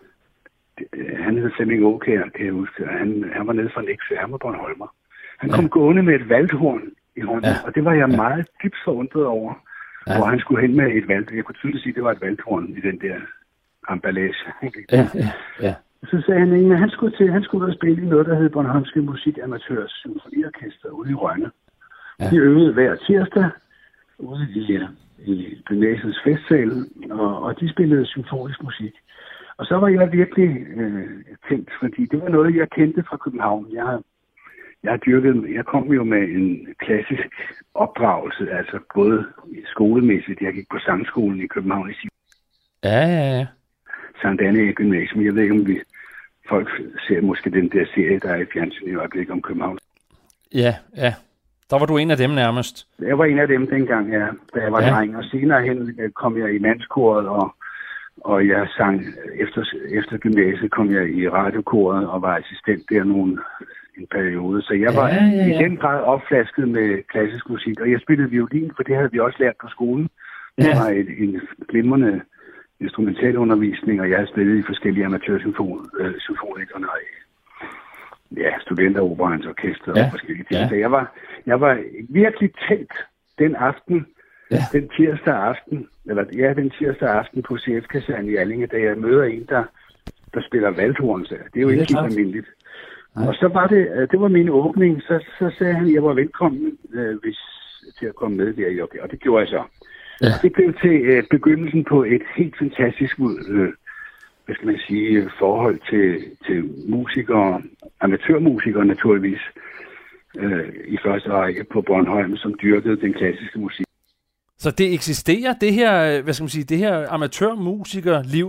Han hedder Flemming Aakjær, kan jeg huske. Han, han var nede fra Nexø, han var Bornholmer. Han kom ja. gående med et valthorn i hånden, ja. og det var jeg ja. meget dybt forundret over, ja. hvor han skulle hen med et valthorn. Jeg kunne tydeligt sige, at det var et valthorn i den der emballage. Ja, ja, ja. Så sagde han, at han skulle til, han skulle ud og spille i noget, der hed Bornholmske Musikamatørs Symfoniorkester ude i Rønne. Ja. De øvede hver tirsdag ude i, i gymnasiets festsal, og, og de spillede symfonisk musik. Og så var jeg virkelig øh, tænkt, fordi det var noget, jeg kendte fra København. Jeg har, jeg har dyrket, jeg kom jo med en klassisk opdragelse, altså både skolemæssigt. Jeg gik på sangskolen i København i Ja, ja, ja. Sankt Anne Gymnasium. Jeg ved ikke, om vi folk ser måske den der serie, der er i fjernsynet i øjeblikket om København. Ja, ja. Der var du en af dem nærmest. Jeg var en af dem dengang, ja, da jeg var ja. dreng. Og senere hen kom jeg i mandskoret, og, og jeg sang efter, efter gymnasiet kom jeg i radiokoret og var assistent der nogle, en periode. Så jeg var ja, ja, ja. i den grad opflasket med klassisk musik. Og jeg spillede violin, for det havde vi også lært på skolen. Det ja. var et, en glimrende instrumentalundervisning, og jeg har spillet i forskellige amatørsymfonikerne og ja, studenteroperaens orkester ja. og forskellige ting. Ja. Så jeg var, jeg var virkelig tændt den aften, ja. den tirsdag aften, eller ja, den tirsdag aften på C F-kasernen i Allinge, da jeg møder en, der, der spiller valthorn. Det er jo ikke helt almindeligt. Ja. Og så var det, det var min åbning, så, så sagde han, at jeg var velkommen øh, hvis, til at komme med der, okay, og det gjorde jeg så. Ja. Det blev til øh, begyndelsen på et helt fantastisk øh, hvad skal man sige, forhold til, til musikere, amatørmusikere naturligvis, øh, i første række på Bornholm, som dyrkede den klassiske musik. Så det eksisterer, det her, hvad skal man sige, det her amatørmusikerliv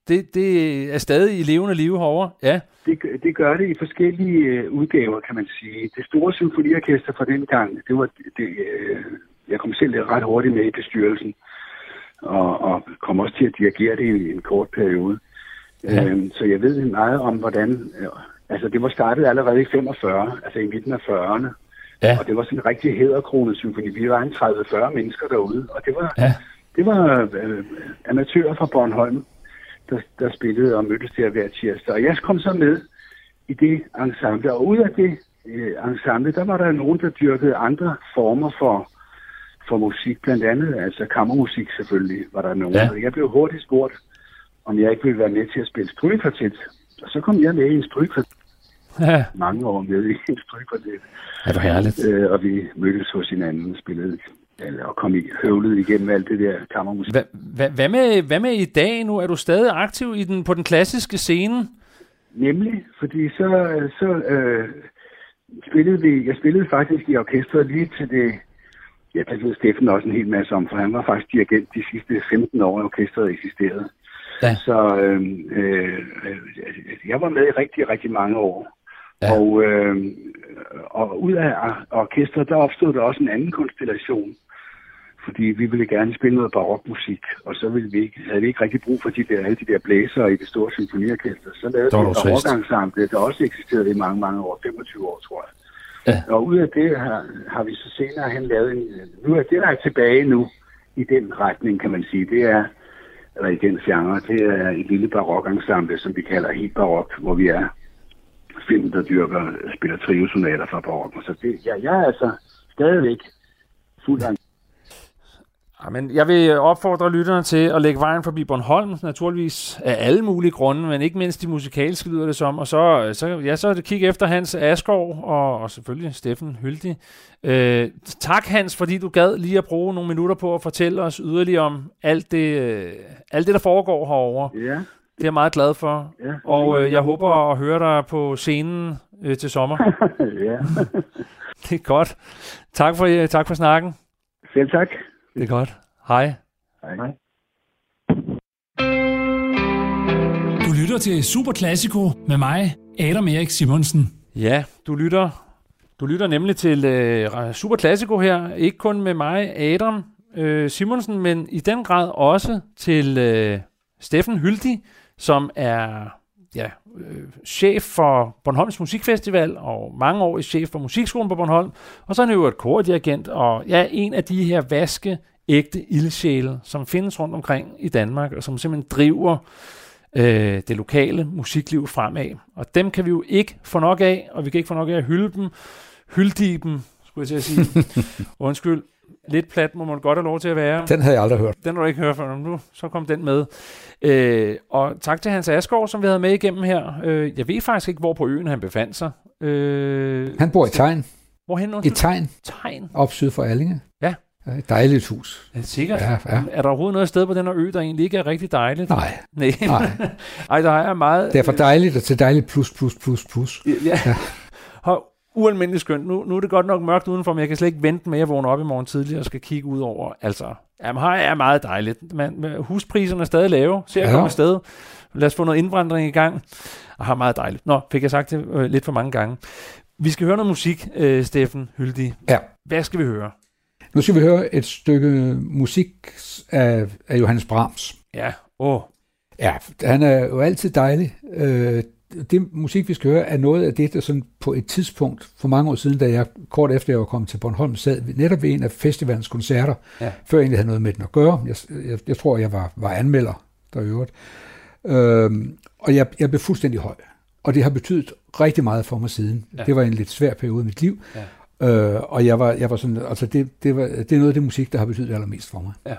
det, det er stadig i levende live herovre. Ja. Det, det gør det i forskellige øh, udgaver, kan man sige. Det store symfoniorkester fra den gang, det var det, øh, jeg kom selv ret hurtigt med i bestyrelsen, og, og kom også til at dirigere det i en kort periode. Ja. Øhm, så jeg ved meget om, hvordan... Øh, altså, det var startet allerede i femogfyrre, altså i midten af fyrrerne. Ja. Og det var sådan en rigtig hæderkronet symfoni. Vi var en tredive til fyrre mennesker derude, og det var, ja. det var øh, amatører fra Bornholm, der, der spillede og mødtes der hver tirsdag. Og jeg kom så med i det ensemble, og ud af det øh, ensemble, der var der nogen, der dyrkede andre former for, for musik, blandt andet, altså kammermusik selvfølgelig, var der nogen. Ja. Jeg blev hurtigt spurgt, om jeg ikke ville være med til at spille strygekvartet. Og så kom jeg med i en strygekvartet. Ja. Mange år med i en strygekvartet. Ja, det var herligt. Øh, og vi mødtes hos hinanden og spillede, eller, og kom i høvlet igennem alt det der kammermusik. Hva, hva, hvad, med, hvad med i dag nu? Er du stadig aktiv i den, på den klassiske scene? Nemlig, fordi så, så øh, spillede vi, jeg spillede faktisk i orkestret lige til det, ja, det ved Steffen også en hel masse om, for han var faktisk dirigent de sidste femten år, orkestret eksisterede. Ja. Så øh, øh, jeg var med i rigtig, rigtig mange år. Ja. Og, øh, og ud af orkestret, der opstod der også en anden konstellation. Fordi vi ville gerne spille noget barokmusik, og så ville vi ikke, havde vi ikke rigtig brug for de der, alle de der blæsere i det store symfoniorkester. Så lavede vi et barokensemble, der også eksisterede i mange, mange år, femogtyve år, tror jeg. Ja. Og ud af det har, har vi så senere hen lavet en... Nu er det, der er tilbage nu, i den retning, kan man sige, det er... eller i den genre, det er et lille barokensemble, som vi kalder helt barok, hvor vi er film, der dyrker, spiller triosonater fra barokken. Så det, ja, jeg er altså stadigvæk fuldt af. Ja, men jeg vil opfordre lytterne til at lægge vejen forbi Bornholm, naturligvis af alle mulige grunde, men ikke mindst de musikalske lyder det som, og så, så, ja, så er det kig efter Hans Askov, og, og selvfølgelig Steffen Hyldig. Øh, tak Hans, fordi du gad lige at bruge nogle minutter på at fortælle os yderligere om alt det, øh, alt det der foregår herovre. Ja. Det er jeg meget glad for, ja, og øh, jeg håber at høre dig på scenen øh, til sommer. Ja. Det er godt. Tak for, øh, tak for snakken. Selv tak. Det er godt. Hej. Hej. Du lytter til Super Classico med mig, Adam Erik Simonsen. Ja, du lytter, du lytter nemlig til uh, Super Classico her. Ikke kun med mig, Adam uh, Simonsen, men i den grad også til uh, Steffen Hyldig, som er ja, øh, chef for Bornholms Musikfestival og mange år er chef for Musikskolen på Bornholm. Og så er han jo et kordirigent og ja, en af de her vaske, ægte ildsjæle, som findes rundt omkring i Danmark, og som simpelthen driver øh, det lokale musikliv fremad. Og dem kan vi jo ikke få nok af, og vi kan ikke få nok af at hylde dem, hyldige dem, skulle jeg til at sige. Undskyld. Lidt plat må man godt have lov til at være. Den havde jeg aldrig hørt. Den har du ikke hørt før, nu så kom den med. Øh, og tak til Hans Askov, som vi havde med igennem her. Øh, jeg ved faktisk ikke, hvor på øen han befandt sig. Øh, han bor i Tegn. Hvorhen? I Tegn. Tegn. Op syd for Allinge. Ja. Et dejligt hus. Ja, sikkert. Ja, ja. Er der overhovedet noget sted på den her ø, der egentlig ikke er rigtig dejligt? Nej. Nej. Nej. Ej, der er meget... Det er for dejligt og til dejligt plus, plus, plus, plus. Ja. ja. Og ualmindeligt skønt. Nu, nu er det godt nok mørkt udenfor, men jeg kan slet ikke vente med at vågne op i morgen tidligere og skal kigge ud over. Altså, jamen, her er meget dejligt. Man, huspriserne er stadig lave. Ser jeg ja. komme afsted. Lad os få noget indvandring i gang. Og har meget dejligt. Nå, fik jeg sagt det øh, lidt for mange gange. Vi skal høre noget musik, øh, Steffen Hyldig. Ja. Hvad skal vi høre? Nu skal vi høre et stykke musik af, af Johannes Brahms. Ja, åh. Ja, han er jo altid dejlig. Øh, det musik, vi skal høre, er noget af det, der sådan på et tidspunkt, for mange år siden, da jeg kort efter jeg var kommet til Bornholm, sad netop ved en af festivalens koncerter, ja. før jeg egentlig havde noget med den at gøre. Jeg, jeg, jeg tror, jeg var, var anmelder der i øvrigt. Øh, og jeg, jeg blev fuldstændig høj. Og det har betydet rigtig meget for mig siden. Ja. Det var en lidt svær periode i mit liv. Ja. Øh, og jeg var, jeg var sådan, altså det, det, var, det er noget af det musik, der har betydet allermest for mig. Ja.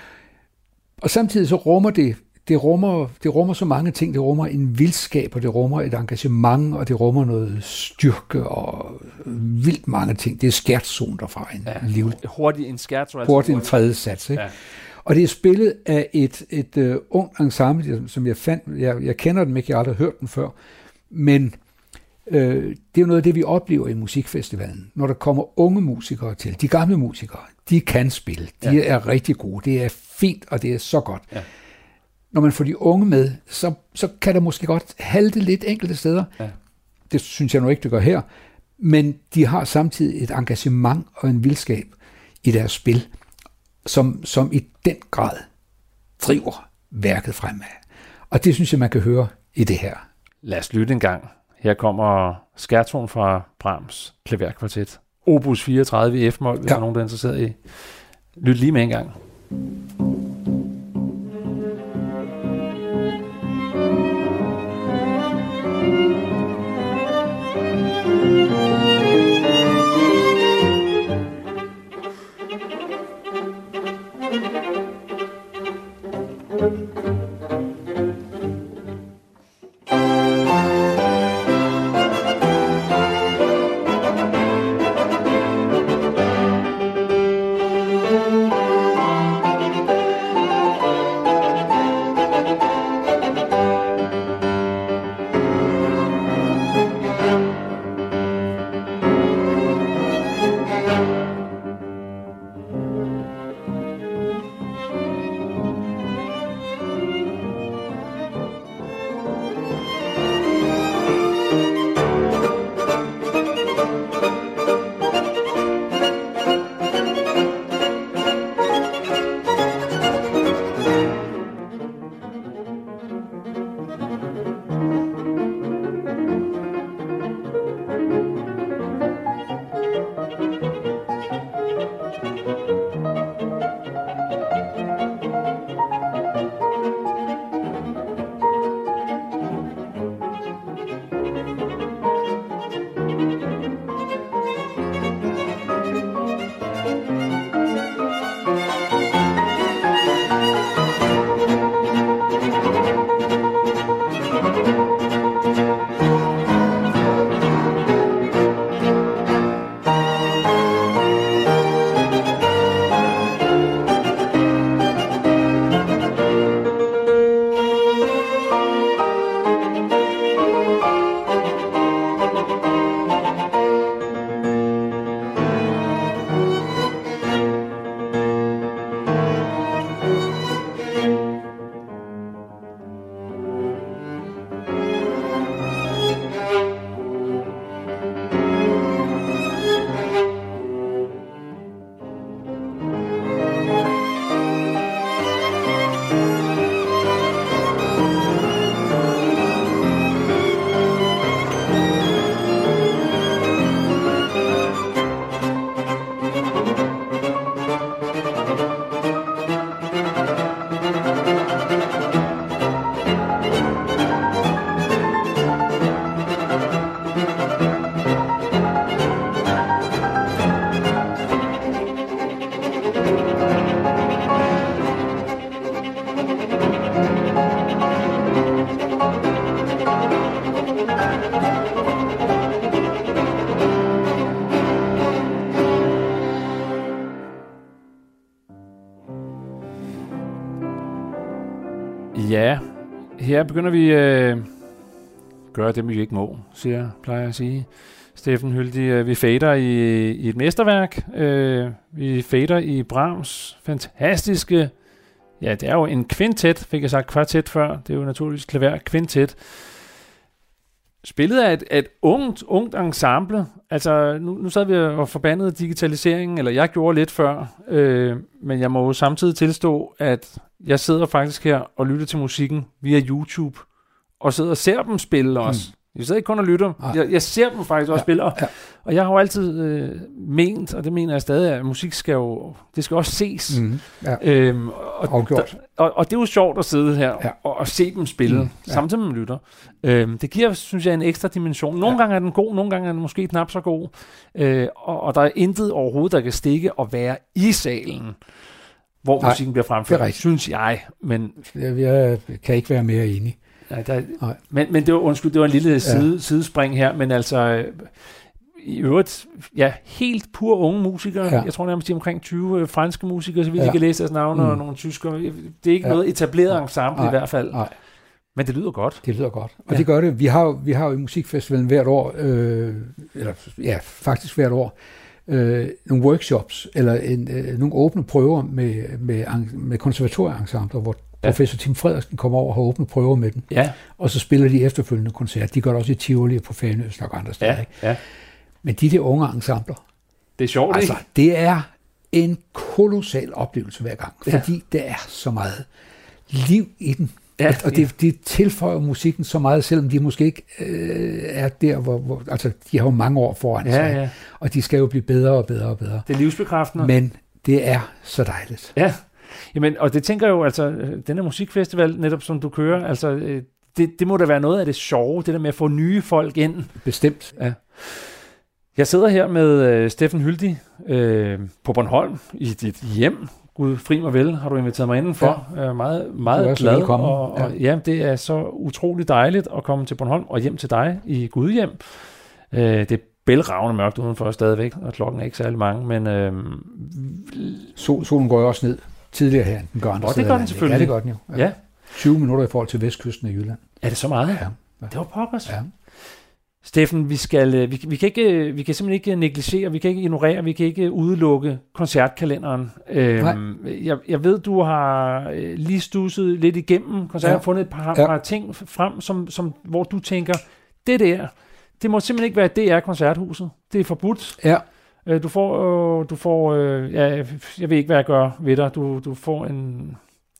Og samtidig så rummer det, det rummer, det rummer så mange ting. Det rummer en vildskab, og det rummer et engagement, og det rummer noget styrke, og vildt mange ting. Det er skærtson derfra en, ja. en liv. Hurtigt en skærtson. Altså hurtigt en tredje sats, ikke? Ja. Og det er spillet af et, et, et uh, ung ensemble, som jeg fandt, jeg, jeg kender dem ikke, jeg har aldrig hørt den før, men Øh, det er jo noget af det, vi oplever i musikfestivalen. Når der kommer unge musikere til, de gamle musikere, de kan spille. De ja. er rigtig gode. Det er fint, og det er så godt. Ja. når man får de unge med, så, så kan der måske godt halte lidt enkelte steder. Ja. Det synes jeg nu ikke, det gør her. Men de har samtidig et engagement og en vildskab i deres spil, som, som i den grad driver værket fremad. Og det synes jeg, man kan høre i det her. Lad os lytte en gang. Her kommer skærtonen fra Brahms klaverkvartet. Opus fireogtredive i F-mol, hvis ja. der er nogen, der er interesseret i. Lyt lige med en gang. Ja, her begynder vi øh, gøre det, vi ikke må, siger jeg, plejer jeg at sige. Steffen Hyldig, øh, vi fader i, i et mesterværk. Øh, vi fader i Brahms fantastiske, ja, det er jo en kvintet, fik jeg sagt kvartet før, det er jo naturligvis klaver, kvintet. Spillet af et, et ungt, ungt ensemble. Altså, nu, nu sad vi og forbandede digitaliseringen, eller jeg gjorde lidt før, øh, men jeg må jo samtidig tilstå, at jeg sidder faktisk her og lytter til musikken via YouTube, og sidder og ser dem spille også. Mm. Jeg sidder ikke kun og lytter, jeg, jeg ser dem faktisk også ja, spille, og, ja. og jeg har jo altid øh, ment, og det mener jeg stadig, at musik skal jo, det skal også ses. Mm. Ja. Øhm, og, der, og, og det er jo sjovt at sidde her ja. og, og se dem spille, mm. ja. samtidig med man lytter. Øhm, det giver, synes jeg, en ekstra dimension. Nogle ja. gange er den god, nogle gange er den måske knap så god, øh, og, og der er intet overhovedet, der kan stikke og være i salen, hvor Nej, musikken bliver fremført, synes jeg. Men jeg, jeg kan ikke være mere enig. Nej, der, men, men det var, undskyld, det var en lille side, ja. sidespring her, men altså i øvrigt, ja, helt pur unge musikere. Ja. Jeg tror nærmest, de er omkring tyve franske musikere, så vi ja. kan læse deres navne, mm. og nogle tyskere. Det er ikke ja. noget etableret ensemble Nej. i hvert fald. Nej. Men det lyder godt. Det lyder godt. Og ja. det gør det. Vi har, vi har jo i Musikfestivalen hvert år, øh, eller ja, faktisk hvert år, øh, nogle workshops, eller en, øh, nogle åbne prøver med, med, med konservatorieensembler, hvor, Ja. Professor Tim Frederiksen kommer over og har åbnet prøver med den. Ja. Og så spiller de efterfølgende koncert. De gør det også i Tivoli og på Fanøs nok andre steder. Ja. Ja. Men de der unge ensembler, det er sjovt, altså, ikke? Det er en kolossal oplevelse hver gang, Ja. fordi der er så meget liv i den. Ja, og det, det tilføjer musikken så meget, selvom de måske ikke øh, er der, hvor, hvor... Altså, de har jo mange år foran ja, sig, ja. og de skal jo blive bedre og bedre og bedre. Det er livsbekræftende. Men det er så dejligt. Ja, jamen, og det tænker jeg jo, altså, den her musikfestival, netop som du kører, altså, det, det må da være noget af det sjove, det der med at få nye folk ind. Bestemt. Ja. Jeg sidder her med øh, Steffen Hyldig øh, på Bornholm i dit hjem. Gud fri mig vel, har du inviteret mig indenfor. Ja. Jeg er meget, meget glad. Og, og ja. ja, det er så utroligt dejligt at komme til Bornholm og hjem til dig i Gudhjem. Øh, det er bælragende mørkt udenfor stadigvæk, og klokken er ikke særlig mange, men... Øh, Sol, solen går jo også ned tidligere her, end den gør andre steder. Det gør den selvfølgelig. Ja, det gør den jo. Ja. Ja. tyve minutter i forhold til vestkysten af Jylland. Er det så meget? Ja. Ja. Det var pokkers. Ja. Steffen, vi skal, vi, vi kan ikke, vi kan simpelthen ikke negligere, vi kan ikke ignorere, vi kan ikke udelukke koncertkalenderen. Øhm, jeg, jeg ved, du har lige studset lidt igennem koncerten, ja. fundet et par, ja. par ting frem, som, som, hvor du tænker, det der, det må simpelthen ikke være D R Koncerthuset. Det er forbudt. Ja. Du får, du får, ja, jeg ved ikke, hvad jeg gør ved dig. Du, du får en,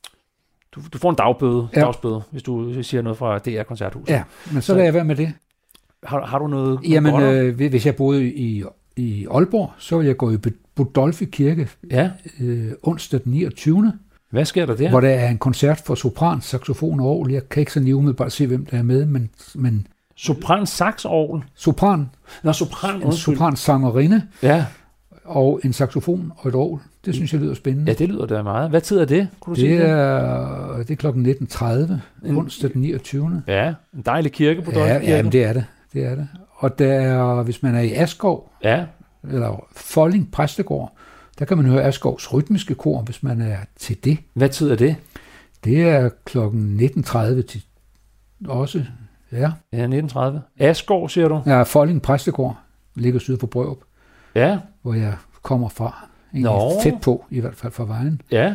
du, du får en dagbøde, ja. dagsbøde, hvis du siger noget fra D R Koncerthuset. Ja, men så lader jeg være med det. Har, har du noget? Jamen, øh, hvis jeg boede i, i Aalborg, så ville jeg gå i Budolfi Kirke ja. øh, onsdag den niogtyvende Hvad sker der der? Hvor der er en koncert for sopran, saxofon og orgel. Jeg kan ikke sådan lige umiddelbart se, hvem der er med, men... men sopran, sax, orgel? Sopran. Nå, sopran. En sopran sangerinde. Ja. Og en saxofon og et orgel. Det synes jeg lyder spændende. Ja, det lyder da meget. Hvad tid er det? Kunne du det, sige er, det? det er klokken nitten tredive onsdag den niogtyvende Ja, en dejlig kirke på Budolfi Kirke. Ja, jamen, det er det. Det er det. Og der er, hvis man er i Askov, ja. eller Folding Præstegård, der kan man høre Askovs rytmiske kor, hvis man er til det. Hvad tid er det? Det er klokken nitten tredive til også, ja. Ja, nitten tredive Askov, siger du? Ja, Folding Præstegård ligger syd for Brørup. Ja. Hvor jeg kommer fra. Egentlig tæt på, i hvert fald fra vejen. Ja.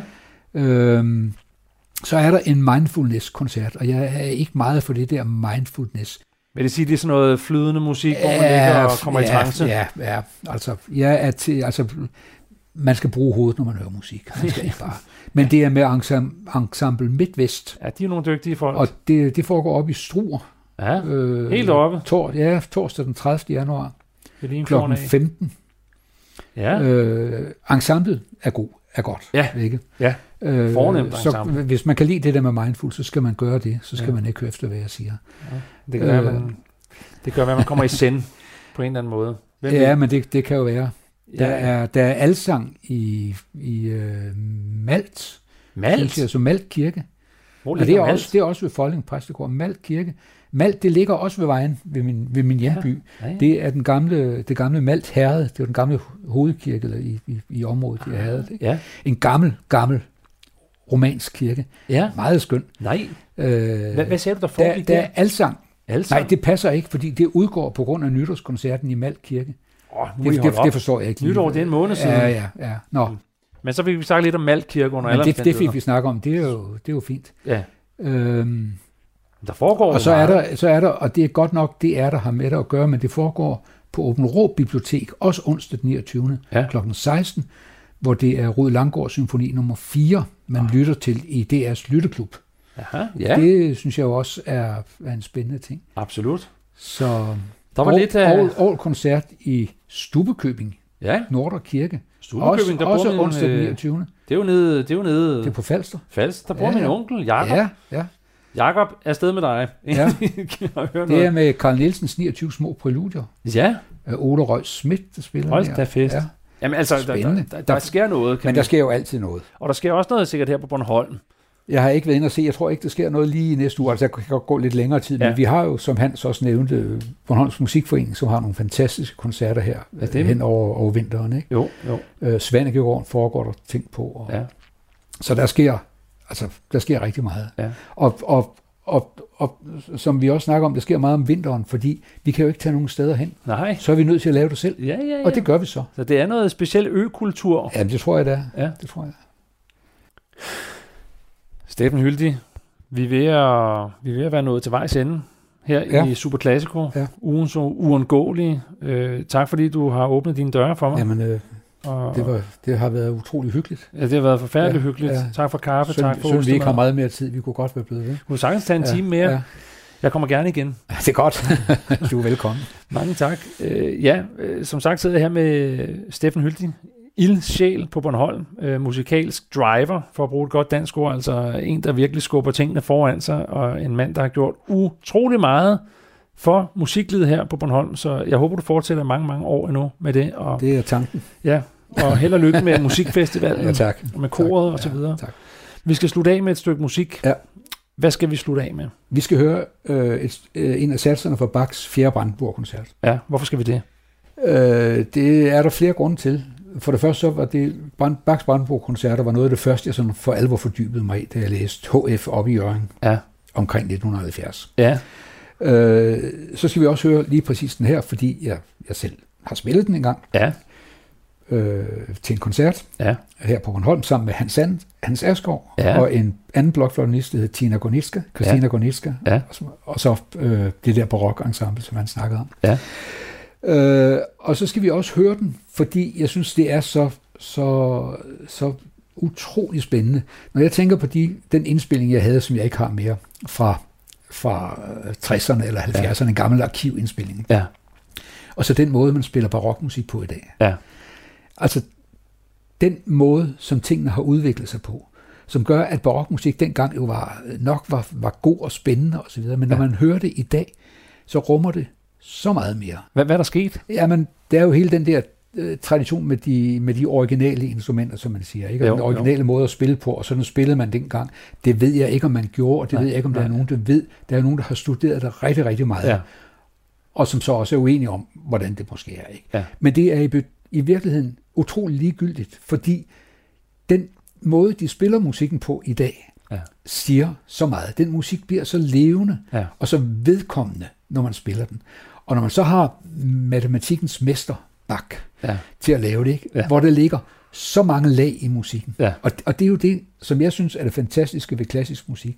Øhm, så er der en mindfulness-koncert, og jeg er ikke meget for det der mindfulness. Vil det sige, det er sådan noget flydende musik, hvor man ja, ligger og kommer ja, i trance? Ja, ja, altså, jeg er til, altså, man skal bruge hovedet, når man hører musik. Man skal ikke bare. Men det er med ensemble, ensemble Midtvest. Ja, de er nogle dygtige folk. Og det, det foregår op i Struer. Ja, øh, helt oppe. Tor, ja, torsdag den tredivte januar. klokken femten Ja. Øh, ensemblet er god, er godt. Ja, ikke? ja. Øh, Fornemt så ensemble. Hvis man kan lide det der med mindful, så skal man gøre det. Så skal ja. man ikke høre efter, hvad jeg siger. Ja. Det kan øh, være, man, det gør, at man kommer i send på en eller anden måde. Hvem ja, men det, det kan jo være. Der, ja. er, der er alsang i, i uh, Malt. Malt? Altså Malt Kirke. Hvor det, er også, det er også ved Folding Præstegård. Malt Kirke. Malt, det ligger også ved vejen, ved min, ved min hjemby. Ja. Ja, ja. Det er den gamle, det gamle Malt Herred. Det er den gamle hovedkirke der, i, i, i området, i Herred. Ja. En gammel, gammel romansk kirke. Ja. Meget skøn. Nej. Øh, hvad, hvad sagde du, der foregik der? Der er alsang. alsang. Nej, det passer ikke, fordi det udgår på grund af nytårskoncerten i Malt Kirke. Oh, det, det, det forstår jeg ikke. Nytår, det er en måned siden. Ja, ja, ja. Nå. Men så fik vi sagt lidt om Malt Kirke under alle det, det fik vi snakke om. Det er jo, det er jo fint. Ja. Øhm, der foregår og så er der, så er der, og det er godt nok, det er der har med det at gøre, men det foregår på Åben Rå Bibliotek, også onsdag den niogtyvende Ja. klokken seksten, hvor det er Rud Langgaard Symfoni nummer fire, man ah. lytter til i D R's lytteklub. Aha, ja. Det synes jeg jo også er, er en spændende ting. Absolut. Så der var år, lidt af... År, år koncert i Stubekøbing, ja. Nordre Kirke. Stubekøbing, der også min, onsdag den niogtyvende Det er jo nede... Det er jo nede... Det er på Falster. Falster, der bor ja, min ja. onkel, Jakob. Ja, ja. Jakob er afsted med dig. Ja. Det er med Carl Nielsens niogtyve små præludier. Ja. Ole Røg Schmidt, der spiller Hold der. da fest. Ja. Jamen altså, der, der, der, der sker noget. Men der sker jo altid noget. Og der sker også noget sikkert her på Bornholm. Jeg har ikke været inde og se, jeg tror ikke, der sker noget lige i næste uge, altså der kan godt gå lidt længere tid, ja. Men vi har jo, som Hans også nævnte, Bornholms Musikforening, som har nogle fantastiske koncerter her ja, det... hen over, over vinteren, ikke? Jo, jo. Øh, Svanekegården foregår der ting på. Og... Ja. Så der sker, altså, der sker rigtig meget. Ja. Og, og, og, og som vi også snakker om, der sker meget om vinteren, fordi vi kan jo ikke tage nogen steder hen. Nej. Så er vi nødt til at lave det selv. Ja, ja, ja. Og det gør vi så. Så det er noget speciel økultur. Ja, det tror jeg, det er. Ja. Det tror jeg. Steffen Hyldig, vi er ved at, vi er ved at være nået til vejs ende her ja. i Super Classico. Ja. Ugen så uundgåelig. Øh, tak fordi du har åbnet dine døre for mig. Jamen, øh, og, det, var, det har været utrolig hyggeligt. Ja, det har været forfærdeligt ja, hyggeligt. Ja. Tak for kaffe, Søn, tak for osten. Vi ikke har meget mere tid. Vi kunne godt være blevet ved. Du kunne sagtens tage en ja, time mere. Ja. Jeg kommer gerne igen. Ja, det er godt. Du er velkommen. Mange tak. Øh, ja, øh, som sagt sidder jeg her med Steffen Hyldig, ildsjæl på Bornholm, øh, musikalsk driver, for at bruge et godt dansk ord, altså en, der virkelig skubber tingene foran sig, og en mand, der har gjort utrolig meget for musiklivet her på Bornholm, så jeg håber, du fortsætter mange, mange år endnu med det. Og, det er tanken. Ja, og held og lykke med musikfestivalen, ja, tak. med koret tak. og så videre. Ja, tak. Vi skal slutte af med et stykke musik. Ja. Hvad skal vi slutte af med? Vi skal høre øh, et, øh, en af satserne fra Bachs fjerde Brandenburg-koncert. Ja, hvorfor skal vi det? Øh, det er der flere grunde til. For det første så var det, Bachs Brandenburg-koncerter var noget af det første, jeg sådan for alvor fordybede mig i, da jeg læste H F op i Hjørring ja. omkring nitten halvfjerds. Ja. Øh, så skal vi også høre lige præcis den her, fordi jeg, jeg selv har spillet den engang. Ja. Øh, til en koncert ja. her på Bornholm sammen med Hans, And, Hans Asgaard ja. og en anden blokfløjtenist, der hedder Tina Gornitzka, Christina ja. Gornitzka, ja. og, og så øh, det der barok-ensemble, som han snakkede om. Ja. Øh, og så skal vi også høre den, fordi jeg synes, det er så, så, så utrolig spændende. Når jeg tænker på de, den indspilling, jeg havde, som jeg ikke har mere, fra, fra tresserne eller halvfjerdserne, ja. en gammel arkivindspilling. Ja. Og så den måde, man spiller barokmusik på i dag. Ja. Altså, den måde, som tingene har udviklet sig på, som gør, at barokmusik dengang jo var, nok var, var god og spændende osv., men når ja. man hører det i dag, så rummer det så meget mere. Hvad, hvad er der sket? Jamen, det er jo hele den der øh, tradition med de, med de originale instrumenter, som man siger, ikke? Og jo, den originale jo. måde at spille på, og sådan spillede man dengang. Det ved jeg ikke, om man gjorde, og det nej, ved jeg ikke, om nej. der er nogen, der ved. Der er nogen, der har studeret det rigtig, rigtig meget, ja. og som så også er uenige om, hvordan det måske er. Ikke? Ja. Men det er i, i virkeligheden utrolig ligegyldigt, fordi den måde, de spiller musikken på i dag, ja. siger så meget. Den musik bliver så levende, ja. og så vedkommende, når man spiller den. Og når man så har matematikkens mester, Bach, ja. til at lave det, ikke? Ja. hvor der ligger så mange lag i musikken. Ja. Og, og det er jo det, som jeg synes er det fantastiske ved klassisk musik,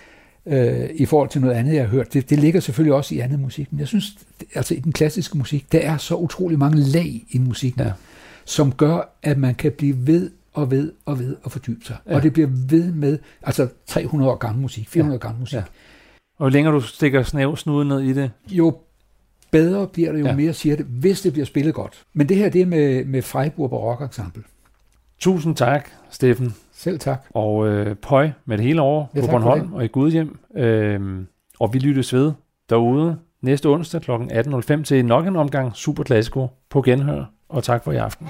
øh, i forhold til noget andet, jeg har hørt. Det, det ligger selvfølgelig også i andet musik, men jeg synes, altså i den klassiske musik, der er så utrolig mange lag i musikken, ja. som gør, at man kan blive ved og ved og ved og fordybe sig. Ja. Og det bliver ved med, altså tre hundrede år gammel musik, fire hundrede ja. år gammel musik. Ja. Og jo længere du stikker snæv snuden ned i det, jo bedre bliver det, jo ja. mere siger det, hvis det bliver spillet godt. Men det her, det er med, med Freiburg Barok-ensemble. Tusind tak, Steffen. Selv tak. Og øh, pøj med det hele over ja, på Bornholm og i Gudhjem. Øhm, og vi lyttes ved derude næste onsdag klokken atten nul fem til nok en omgang Super Classico på genhør. Og tak for i aften.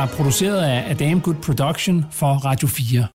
er produceret af Damn Good Production for Radio fire.